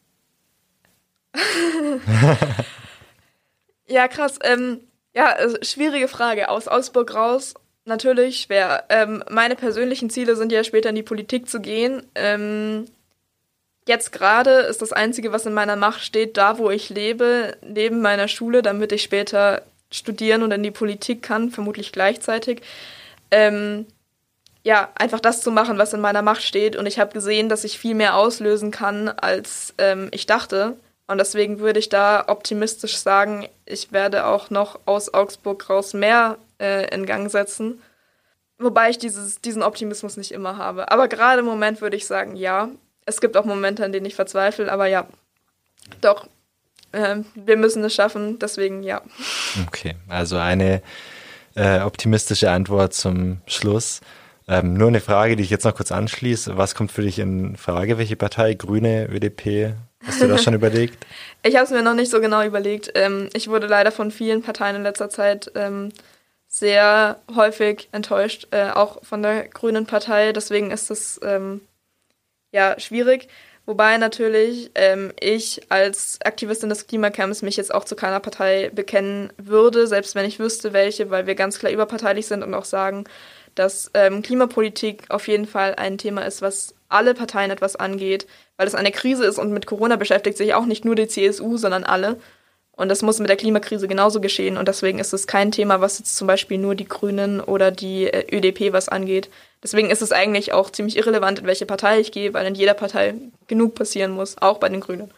Ja, krass. Ähm, ja, also, schwierige Frage. Aus Augsburg raus, natürlich schwer. Ähm, meine persönlichen Ziele sind ja später in die Politik zu gehen. Ähm, jetzt gerade ist das Einzige, was in meiner Macht steht, da wo ich lebe, neben meiner Schule, damit ich später studieren und in die Politik kann, vermutlich gleichzeitig. Ähm, ja, einfach das zu machen, was in meiner Macht steht. Und ich habe gesehen, dass ich viel mehr auslösen kann, als ähm, ich dachte. Und deswegen würde ich da optimistisch sagen, ich werde auch noch aus Augsburg raus mehr äh, in Gang setzen. Wobei ich dieses, diesen Optimismus nicht immer habe. Aber gerade im Moment würde ich sagen, ja. Es gibt auch Momente, in denen ich verzweifle, aber ja, doch, äh, wir müssen es schaffen, deswegen ja. Okay, also eine äh, optimistische Antwort zum Schluss. Ähm, nur eine Frage, die ich jetzt noch kurz anschließe. Was kommt für dich in Frage? Welche Partei? Grüne, Ö D P? Hast du das schon überlegt? Ich habe es mir noch nicht so genau überlegt. Ähm, ich wurde leider von vielen Parteien in letzter Zeit ähm, sehr häufig enttäuscht, äh, auch von der Grünen Partei. Deswegen ist es ähm, ja schwierig. Wobei natürlich ähm, ich als Aktivistin des Klimacamps mich jetzt auch zu keiner Partei bekennen würde, selbst wenn ich wüsste, welche, weil wir ganz klar überparteilich sind und auch sagen, dass ähm, Klimapolitik auf jeden Fall ein Thema ist, was alle Parteien etwas angeht, weil es eine Krise ist und mit Corona beschäftigt sich auch nicht nur die C S U, sondern alle. Und das muss mit der Klimakrise genauso geschehen und deswegen ist es kein Thema, was jetzt zum Beispiel nur die Grünen oder die äh, Ö D P was angeht. Deswegen ist es eigentlich auch ziemlich irrelevant, in welche Partei ich gehe, weil in jeder Partei genug passieren muss, auch bei den Grünen.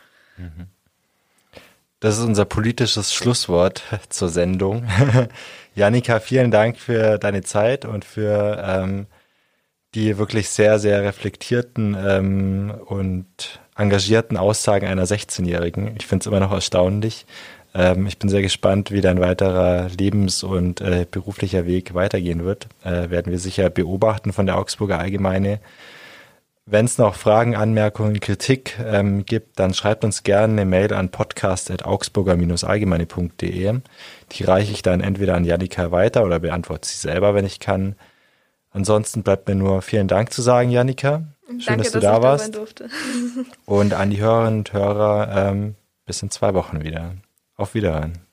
Das ist unser politisches Schlusswort zur Sendung. Jannika, vielen Dank für deine Zeit und für ähm, die wirklich sehr, sehr reflektierten ähm, und engagierten Aussagen einer sechzehnjährigen. Ich finde es immer noch erstaunlich. Ähm, ich bin sehr gespannt, wie dein weiterer Lebens- und äh, beruflicher Weg weitergehen wird. Äh, werden wir sicher beobachten von der Augsburger Allgemeine. Wenn es noch Fragen, Anmerkungen, Kritik ähm, gibt, dann schreibt uns gerne eine Mail an podcast at augsburger dash allgemeine punkt de. Die reiche ich dann entweder an Jannika weiter oder beantworte sie selber, wenn ich kann. Ansonsten bleibt mir nur vielen Dank zu sagen, Jannika. Schön, Danke, dass du dass da ich warst. Da sein durfte. Und an die Hörerinnen und Hörer ähm, bis in zwei Wochen wieder. Auf Wiederhören.